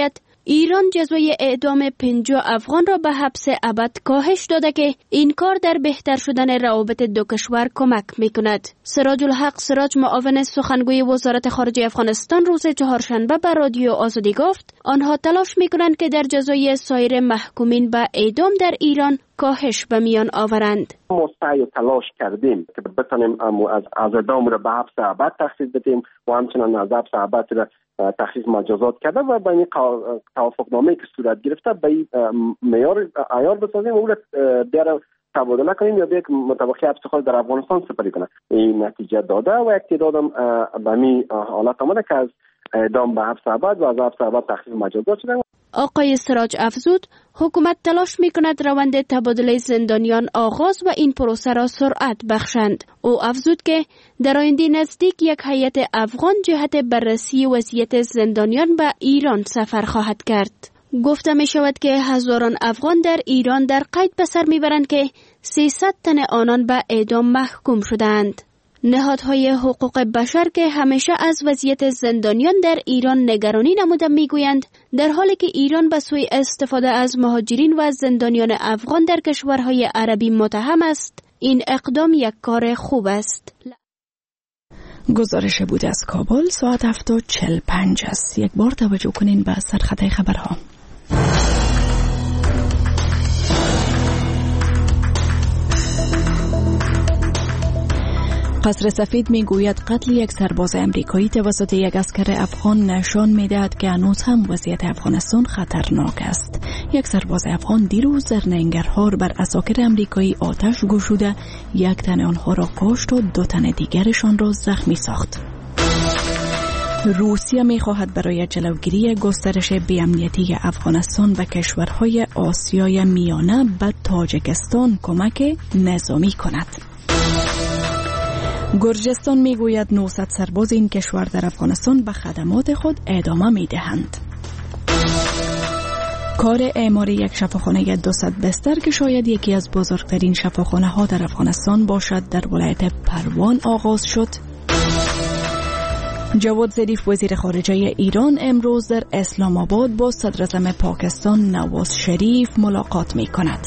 ایران جزای اعدام پنجاه افغان را به حبس ابد کاهش داده که این کار در بهتر شدن روابط دو کشور کمک میکند. سراج الحق سراج معاون سخنگوی وزارت خارجه افغانستان روز چهارشنبه به رادیو آزادی گفت آنها تلاش میکنند که در جزای سایر محکومین به اعدام در ایران کاهش به میان آورند. ما سعی و تلاش کردیم که بتانیم از از اعدام را به حبس ابد تخفیف بدیم و همچنان از حبس ابد را تخفیف مجازات کرده و با این توافقنامه‌ای که صورت گرفته به معیار عیار بسازیم و اون را تبادله کنیم یا به یک مطابقی حبس خود در افغانستان سپری کنه. این نتیجه داده و یک تعداد به می حالت آمده که از اعدام به حبس ابد و از حبس ابد تخفیف مجازات شده. آقای سراج افزود حکومت تلاش میکند روند تبادله زندانیان آغاز و این پروسه را سرعت بخشند. او افزود که در آینده نزدیک یک هیئت افغان جهت بررسی وضعیت زندانیان به ایران سفر خواهد کرد. گفته می شود که هزاران افغان در ایران در قید به سر میبرند که سیصد تن آنان به اعدام محکوم شدند. نهادهای حقوق بشر که همیشه از وضعیت زندانیان در ایران نگرانی نموده میگویند در حالی که ایران به سوی استفاده از مهاجرین و زندانیان افغان در کشورهای عربی متهم است، این اقدام یک کار خوب است. گزارش بود از کابل ساعت هفت و چهل و پنج است. یک بار توجه کنین به سرخطای خبرها. قصر سفید میگوید قتل یک سرباز امریکایی توسط یک عسکر افغان نشان میدهد که هنوز هم وضعیت افغانستان خطرناک است. یک سرباز افغان دیروز در ننگرهار بر عساکر امریکایی آتش گشوده، یک تن آنها را کشت و دو تن دیگرشان را زخمی ساخت. روسیه میخواهد برای جلوگیری گسترش بی‌امنیتی افغانستان و کشورهای آسیای میانه به تاجیکستان کمک نظامی کند. گرجستان میگوید نهصد سرباز این کشور در افغانستان به خدمات خود ادامه میدهند. کار اعمار یک شفاخانه دویست بستر که شاید یکی از بزرگترین شفاخانه ها در افغانستان باشد در ولایت پروان آغاز شد. جواد ظریف وزیر خارجه ایران امروز در اسلام آباد با صدر اعظم پاکستان نواز شریف ملاقات می کند.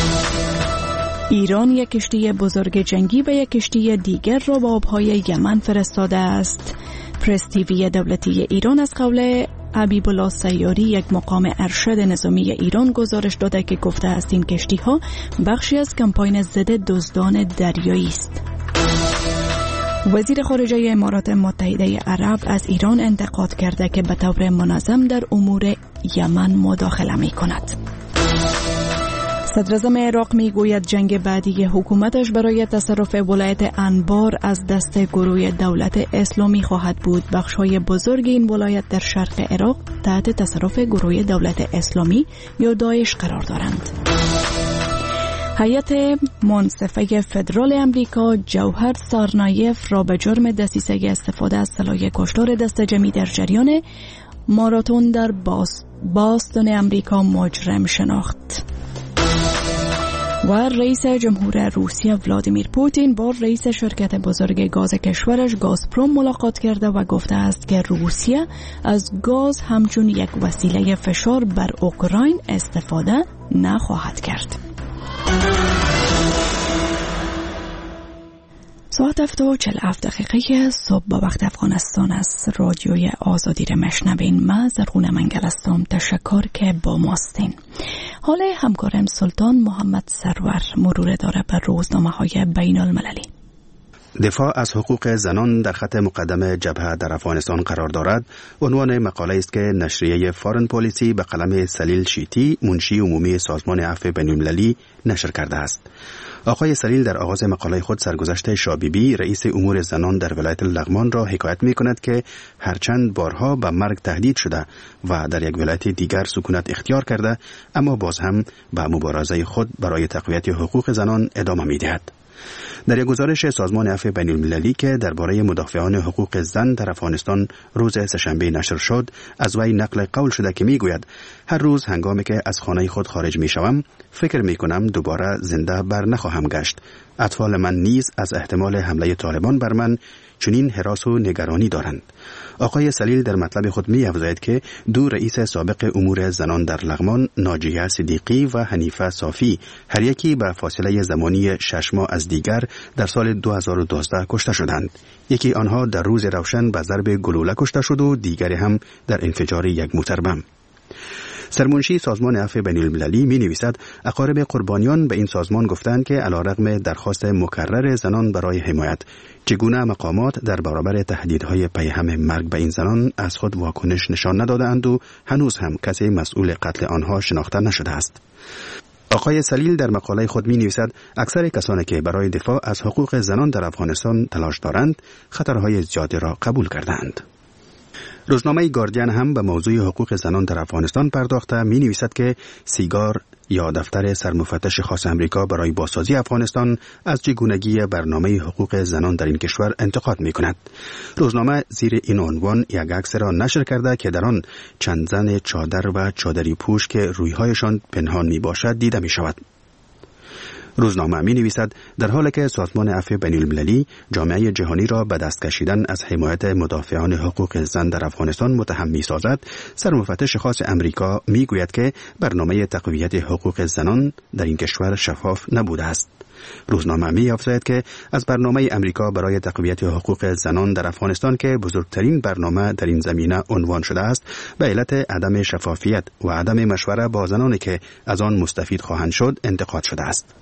ایران یک کشتی بزرگ جنگی و یک کشتی دیگر را به آبهای یمن فرستاده است. پرس تیوی دولتی ایران از قول حبیب الله سیاری یک مقام ارشد نظامی ایران گزارش داده که گفته است این کشتی ها بخشی از کمپاین ضد دزدان دریایی است. وزیر خارجه امارات متحده عرب از ایران انتقاد کرده که به طور منظم در امور یمن مداخله می کند. صدر اعظم عراق می گوید جنگ بعدی حکومتش برای تصرف ولایت انبار از دست گروه دولت اسلامی خواهد بود. بخش‌های بزرگ این ولایت در شرق عراق تحت تصرف گروه دولت اسلامی یا داعش قرار دارند. هیئت منصفه فدرال امریکا جوهر سارنایف را به جرم دسیسه استفاده از سلاح کشتار دست جمعی در جریان ماراتون در باستون امریکا مجرم شناخت. و رئیس جمهور روسیه ولادیمیر پوتین با رئیس شرکت بزرگ گاز کشورش گازپروم ملاقات کرده و گفته است که روسیه از گاز همچون یک وسیله فشار بر اوکراین استفاده نخواهد کرد. ساعت هفت و چهل و هفت دقیقه صبح با وقت افغانستان است. رادیوی آزادی را مشنوین. ما زرغونه منگل هستم. تشکر که با ماستین. حال همکارم سلطان محمد سرور مرور داره بر روزنامه های بین المللی. دفاع از حقوق زنان در خط مقدم جبهه در افغانستان قرار دارد. عنوان مقاله است که نشریه فارن پالیسی به قلم سلیل شیتی منشی عمومی سازمان عفو بین‌المللی نشر کرده است. آقای سلیل در آغاز مقاله خود سرگذشت شابیبی رئیس امور زنان در ولایت لغمان را حکایت می کند که هرچند بارها به مرگ تهدید شده و در یک ولایت دیگر سکونت اختیار کرده، اما باز هم به مبارزه خود برای تقویت حقوق زنان ادامه می دهد. در یک گزارش سازمان عفو بین‌المللی که درباره مدافعان حقوق زن در افغانستان روز سه‌شنبه نشر شد، از وی نقل قول شده که میگوید هر روز هنگامی که از خانه خود خارج میشوم فکر میکنم دوباره زنده بر نخواهم گشت. اطفال من نیز از احتمال حمله طالبان بر من چنین هراس و نگرانی دارند. آقای سلیل در مطلب خود می افزاید که دو رئیس سابق امور زنان در لغمان، ناجیه صدیقی و حنیفه صافی، هر یکی به فاصله زمانی شش ماه از دیگر در سال دو هزار و دوازده کشته شدند. یکی آنها در روز روشن به ضرب گلوله کشته شد و دیگری هم در انفجار یک موتر بم. سرمنشی سازمان عفو بین المللی می نویسد اقارب قربانیان به این سازمان گفتند که علیرغم درخواست مکرر زنان برای حمایت، چگونه مقامات در برابر تهدیدهای پیهم مرگ به این زنان از خود واکنش نشان ندادند و هنوز هم کسی مسئول قتل آنها شناخته نشده است. آقای سلیل در مقاله خود می نویسد اکثر کسانی که برای دفاع از حقوق زنان در افغانستان تلاش دارند خطرهای زیادی را قبول کردند. روزنامه گاردین هم به موضوع حقوق زنان در افغانستان پرداخته می نویسد که سیگار یا دفتر سرمفتش خاص امریکا برای بازسازی افغانستان از چگونگی برنامه حقوق زنان در این کشور انتقاد می کند. روزنامه زیر این عنوان یک عکس را نشر کرده که در آن چند زن چادر و چادری پوش که رویهایشان پنهان می باشد دیده می شود. روزنامه می نویسد در حالی که سازمان عفو بین المللی جامعه جهانی را به دست کشیدن از حمایت مدافعان حقوق زن در افغانستان متهم می سازد، سرمفتش خاص امریکا می گوید که برنامه تقویت حقوق زنان در این کشور شفاف نبوده است. روزنامه می افزاید که از برنامه امریکا برای تقویت حقوق زنان در افغانستان که بزرگترین برنامه در این زمینه عنوان شده است، به علت عدم شفافیت و عدم مشوره با زنانی که از آن مستفید خواهند شد انتقاد شده است.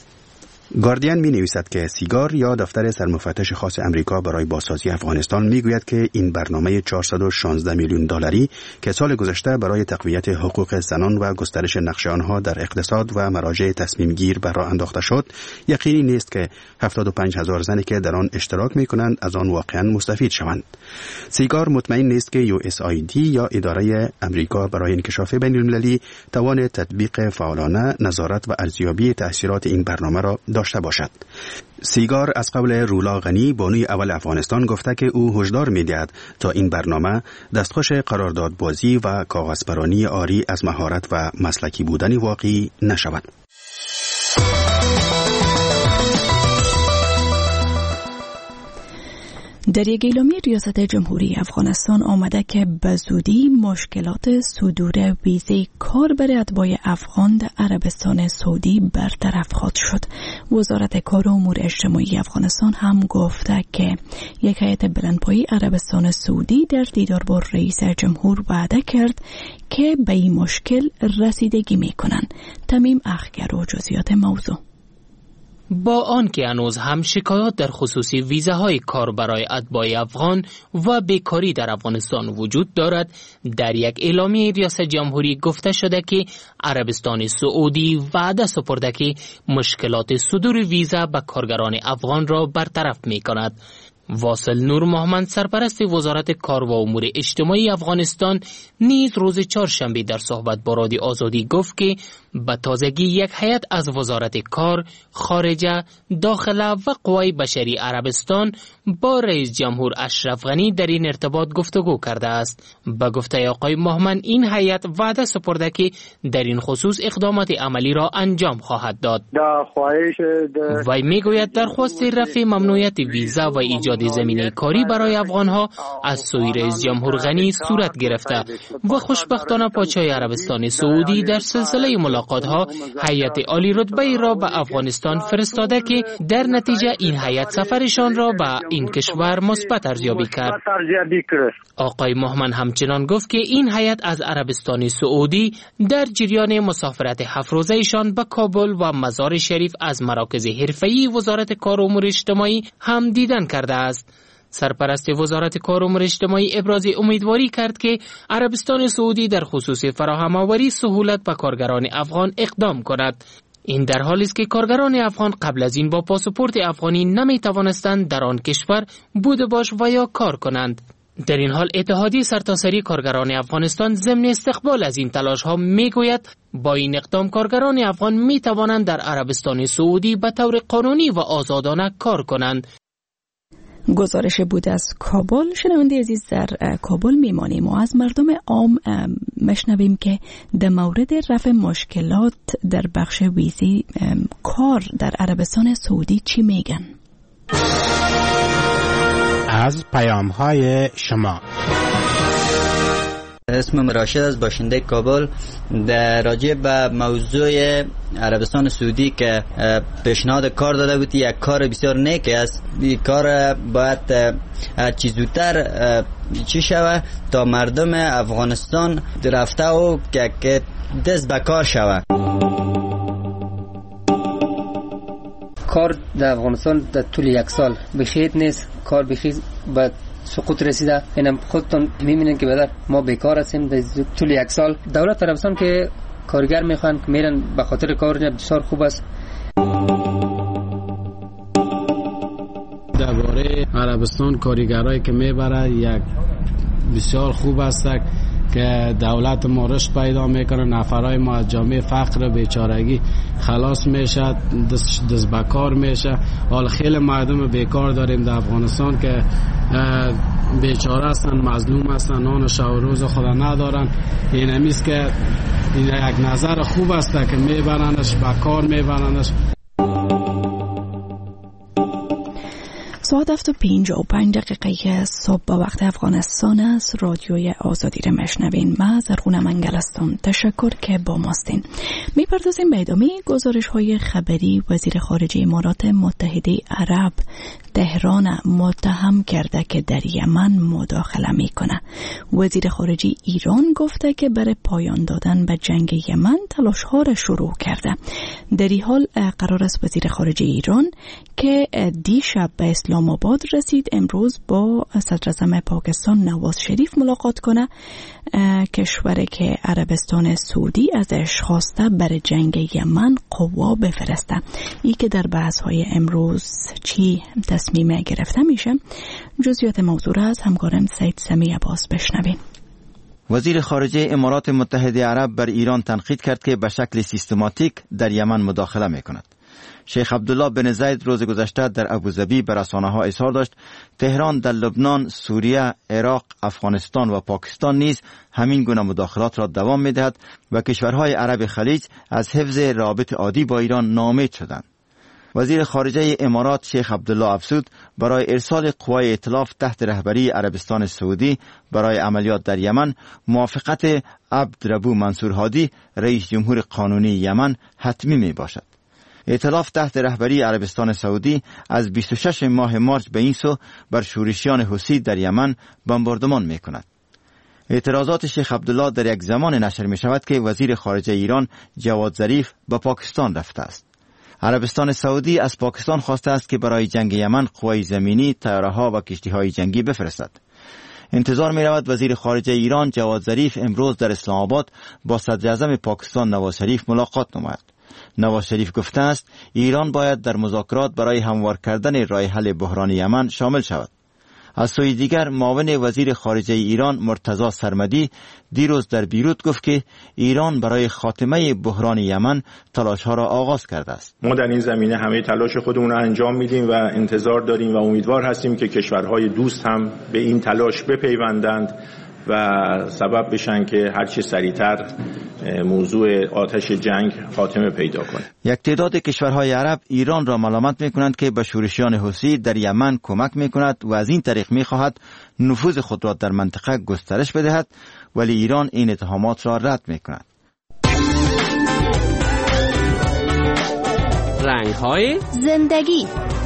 گاردین می نویسد که سیگار یا دفتر سرمفتش خاص امریکا برای بازسازی افغانستان می گوید که این برنامه چهارصد و شانزده میلیون دلاری که سال گذشته برای تقویت حقوق زنان و گسترش نقش آنها در اقتصاد و مراجع تصمیم گیر بر راه انداخته شد، یقینی نیست که هفتاد و پنج هزار زنی که در آن اشتراک می کنند از آن واقعا مستفید شوند. سیگار مطمئن نیست که یو اس آی دی یا اداره امریکا برای انکشاف بین المللی توان تطبیق فعالانه، نظارت و ارزیابی تاثیرات این برنامه را داشته باشد. سیگار از قول رولا غنی، بانوی اول افغانستان، گفته که او هشدار می‌دهد تا این برنامه دستخوش قراردادبازی و کاغذپرانی عاری از مهارت و مسلکی بودن واقعی نشود. در یک اعلامیه ریاست جمهوری افغانستان آمده که به زودی مشکلات صدور ویزه کار برای اتباع افغان در عربستان سعودی برطرف خواهد شد. وزارت کار و امور اجتماعی افغانستان هم گفته که یک هیئت بلندپایه عربستان سعودی در دیدار با رئیس جمهور وعده کرد که به این مشکل رسیدگی میکنند. تمیم اخگر و جزئیات موضوع. با آنکه هنوز هم شکایات در خصوص ویزاهای کار برای اتباع افغان و بیکاری در افغانستان وجود دارد، در یک اعلامیه ریاست جمهوری گفته شده که عربستان سعودی وعده سپرده که مشکلات صدور ویزا به کارگران افغان را برطرف می کند. واصل نور محمد، سرپرست وزارت کار و امور اجتماعی افغانستان، نیز روز چهارشنبه در صحبت با رادیو آزادی گفت که به تازگی یک هیئت از وزارت کار، خارجه، داخله و قوای بشری عربستان با رئیس جمهور اشرف غنی در این ارتباط گفتگو کرده است. به گفته آقای محمد، این هیئت وعده سپرده که در این خصوص اقدامات عملی را انجام خواهد داد. وی میگوید درخواست رفع ممنوعیت ویزا و ایجاد زمینه کاری برای افغانها از سوی رئیس جمهور غنی صورت گرفته و خوشبختانه پادشاه عربستان سعودی در سلسله ملاقات‌ها هیئت عالی رتبه را به افغانستان فرستاده که در نتیجه این هیئت سفرشان را به این کشور مثبت ارزیابی کرد. آقای محمد همچنان گفت که این هیئت از عربستان سعودی در جریان مسافرت هفت روزه‌شان به کابل و مزار شریف از مراکز حرفه‌ای وزارت کار و امور اجتماعی هم دیدن کرده است. سرپرست وزارت کار و امور اجتماعی ابراز امیدواری کرد که عربستان سعودی در خصوص فراهم آوری سهولت به کارگران افغان اقدام کند. این در حالی است که کارگران افغان قبل از این با پاسپورت افغانی نمی توانستند در آن کشور بوده باش و یا کار کنند. در این حال اتحادیه سرتاسری کارگران افغانستان ضمن استقبال از این تلاش ها می گوید با این اقدام کارگران افغان می توانند در عربستان سعودی به طور قانونی و آزادانه کار کنند. گزارش بود از کابل. شنونده عزیز، در کابل میمانیم و از مردم عام مشنویم که در مورد رفع مشکلات در بخش ویزی کار در عربستان سعودی چی میگن. از پیام‌های شما. اسمم راشد از باشنده کابل. در راجع به موضوع عربستان سعودی که پیشنهاد کار داده بود، یک کار بسیار نیک است. این کار باید چیز زودتر چی شود تا مردم افغانستان رفته و که دست به کار شود. کار در افغانستان در طول یک سال بخیر نیست، کار بخیر به سقوط رسیده. اینم خودتون میبینید که بدر ما بیکار هستیم در طول یک سال. دولت عربستان که کارگر میخوان که میرن به خاطر کار بسیار خوب است. درباره عربستان کارگرایی که میبره یک بسیار خوب است که دولت ما رشد پیدا میکنه، نفرای ما از جامعه فقر و بیچارگی خلاص میشه، دست, دست بکار میشه. حال خیلی مردم بیکار داریم در افغانستان که بیچاره هستن، مظلوم هستن، نان و شب و روز خدا ندارن. این همیست که این یک نظر خوب است که میبرنش بکار میبرنش. ساعت هفت و پنجاه و پنج دقیقه صبح با وقت افغانستان است. رادیوی آزادی را مشنوین. ما زرغون منگلستان تشکر که با ماستین. میپردازیم به ادامه گزارش های خبری. وزیر خارجه امارات متحده عرب تهران متهم کرده که در یمن مداخله میکنه. وزیر خارجه ایران گفته که برای پایان دادن به جنگ یمن تلاش ها را شروع کرده. در این حال قرار است وزیر خارجه ایران که دیشب به اسلام آباد رسید امروز با صدر اعظم پاکستان نواز شریف ملاقات کنه. کشوری که عربستان سعودی ازش خواسته برای جنگ یمن قوا بفرسته. ای که در بحث های امروز چی تصمیم گرفته میشه؟ جزئیات موضوع را از همکارم سید سمی عباس بشنوین. وزیر خارجه امارات متحده عرب بر ایران تنقید کرد که به شکل سیستماتیک در یمن مداخله میکند. شیخ عبدالله بن زید روز گذشته در ابوظبی به رسانه‌ها اظهار داشت تهران در لبنان، سوریه، عراق، افغانستان و پاکستان نیز همین گونه مداخلات را دوام می‌دهد و کشورهای عرب خلیج از حفظ روابط عادی با ایران ناامید شدند. وزیر خارجه امارات شیخ عبدالله افزود برای ارسال قوای ائتلاف تحت رهبری عربستان سعودی برای عملیات در یمن موافقت عبدربو منصور هادی رئیس جمهور قانونی یمن حتمی می باشد. ائتلاف تحت رهبری عربستان سعودی از بیست و شش ماه مارس به این سو بر شورشیان حوثی در یمن بمباردمان می کند. اعتراضات شیخ عبدالله در یک زمان نشر می شود که وزیر خارجه ایران جواد ظریف به پاکستان رفته است. عربستان سعودی از پاکستان خواسته است که برای جنگ یمن قوای زمینی، طیاره‌ها و کشتی‌های جنگی بفرستد. انتظار می رود وزیر خارجه ایران جواد ظریف امروز در اسلام آباد با صدر اعظم پاکستان نواز شریف ملاقات نماید. نواز شریف گفته است ایران باید در مذاکرات برای هموار کردن راه حل بحران یمن شامل شود. از سوی دیگر معاون وزیر خارجه ایران مرتضی سرمدی دیروز در بیروت گفت که ایران برای خاتمه بحران یمن تلاش‌ها را آغاز کرده است. ما در این زمینه همه تلاش خودمون را انجام میدیم و انتظار داریم و امیدوار هستیم که کشورهای دوست هم به این تلاش بپیوندند و سبب بشن که هر چه سریعتر موضوع آتش جنگ خاتمه پیدا کنه. یک تعداد کشورهای عرب ایران را ملامت می‌کنند که به شورشیان حوثی در یمن کمک می‌کند و از این طریق می‌خواهد نفوذ خود را در منطقه گسترش بدهد، ولی ایران این اتهامات را رد می‌کند. رنگ‌های زندگی.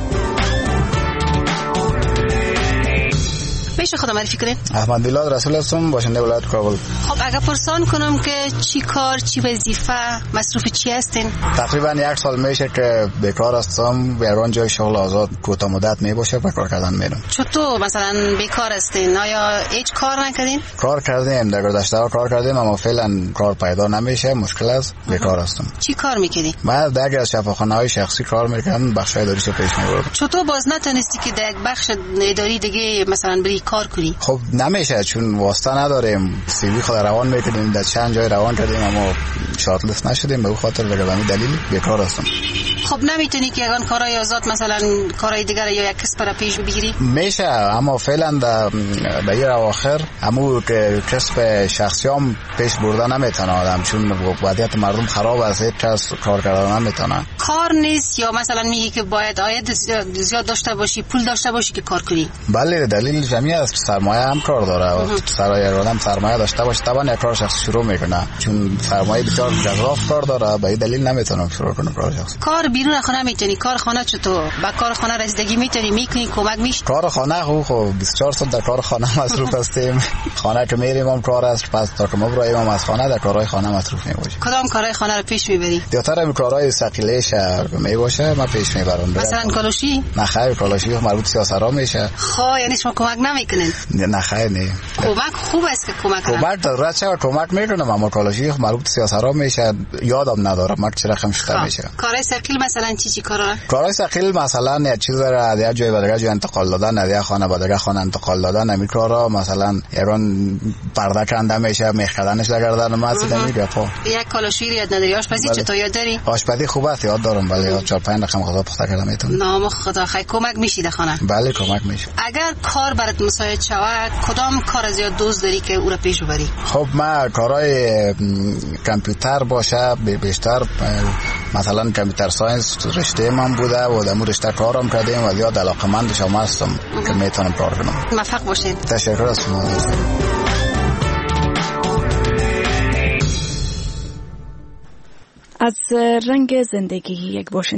میشه خودم معرفی کنید؟ احمد میلاد رسول هستم، باشنده ولایت کابل. خب اگر پرسان کنم که چی کار، چی وظیفه، مصروف چی هستین؟ تقریبا یک سال میشه که بیکار هستم. بیرون جای شغل آزاد کوتاه مدت میباشه و کار کردن میرم. چطور مثلا بیکار هستین؟ آیا هیچ کار نکردین؟ کار کردیم، در گذشته کار کردیم اما فعلا کار پیدا نمیشه، مشکل است، بیکار هستم. چی کار میکنی؟ من در یک شفاخانه‌های شخصی کار میکردم، بخش اداری رو پیش میبردم. چطور باز نتونستی که در یک بخش اداری دیگه مثلا بری کار کنی؟ خب نمیشه چون واسطه نداریم. سی وی خود روان میکنیم، در چند جای روان کردیم اما شارت لیست نشدیم، به خاطر به دلیل بیکار هستم. خب نمیتونی که اگه کارهای آزاد مثلا کارهای دیگر یا یک کسب را پیش بگیری؟ میشه، اما فعلا در در اواخر همو کسب شخصی هم پیش برده نمیتونه آدم، چون وضعیت مردم خراب است، هیچ کس کار کردن نمیتونه. کار نیست یا مثلا میگی که باید عاید زیاد داشته باشی، پول داشته باشی که کار کنی؟ بله، دلیل جمعی است. سرمایه هم کار داره. سرمایه آدم سرمایه داشته باشه طبعا یک کار شخصی شروع میکنه، چون سرمایه بسیار جذاب کار داره، به این دلیل نمیتونه شروع کنه کار شخصی. کار بیرون خانه میتونی، کار خانه چطور؟ با کار خانه رسیدگی میتونی میکنی، کمک میشه؟ کار خانه خو خو بیست و چهار ساعت در کار خانه مصروف هستیم. خانه که میریم هم کار است، پس تا که ما برایم هم از خانه در کارهای خانه مصروف میباشیم. کدام کارهای خانه رو پیش میبری؟ دیگه همین کارهای ثقیلش میباشه ما پیش میبرم. مثلا کالوشی؟ نه خیر، کالوشی مربوط سیاسرا میشه. خب یعنی شما کمک نمیکنین؟ نه خیر نه. کمک خوب است که کمک کنه. کمک ضرورت چه کمک میکنم، اما کالوشی مربوط سیاسرا میشه، یادم ندارم مرد چرا خم شده میشه. کارهای ثقیل مثلا چی چی کارا؟ کارهای ثقیل مثلا یه چیز را از جای به دیگه جای انتقال دادن، از یک خانه به دیگه خانه انتقال دادن، همین کارا مثلا یگان پرده کنده میشه، میخ کردنش لگردن مثلا میگه. خب یک کالوشی یاد نداری؟ آشپزی چطور یاد داری؟ آشپزی خوب است، یاد دارم. بله، چهار پنج رقم غذا پخته کردم میتونم. نام خدا خیر. کمک میشی در خانه؟ بله کمک میشه. اگر کار برات مساعد شود کدام کار زیاد دوست داری که او را پیش ببری؟ خب من کارهای کامپیوتر باشه بیشتر، مثلا کامپیوتر ساینس رشته من بوده و در رشته کارم کردیم و زیاد علاقه‌مند شما هستم که میتونم کار کنم. موفق باشید. تشکر از شما. از رنگ زندگی یک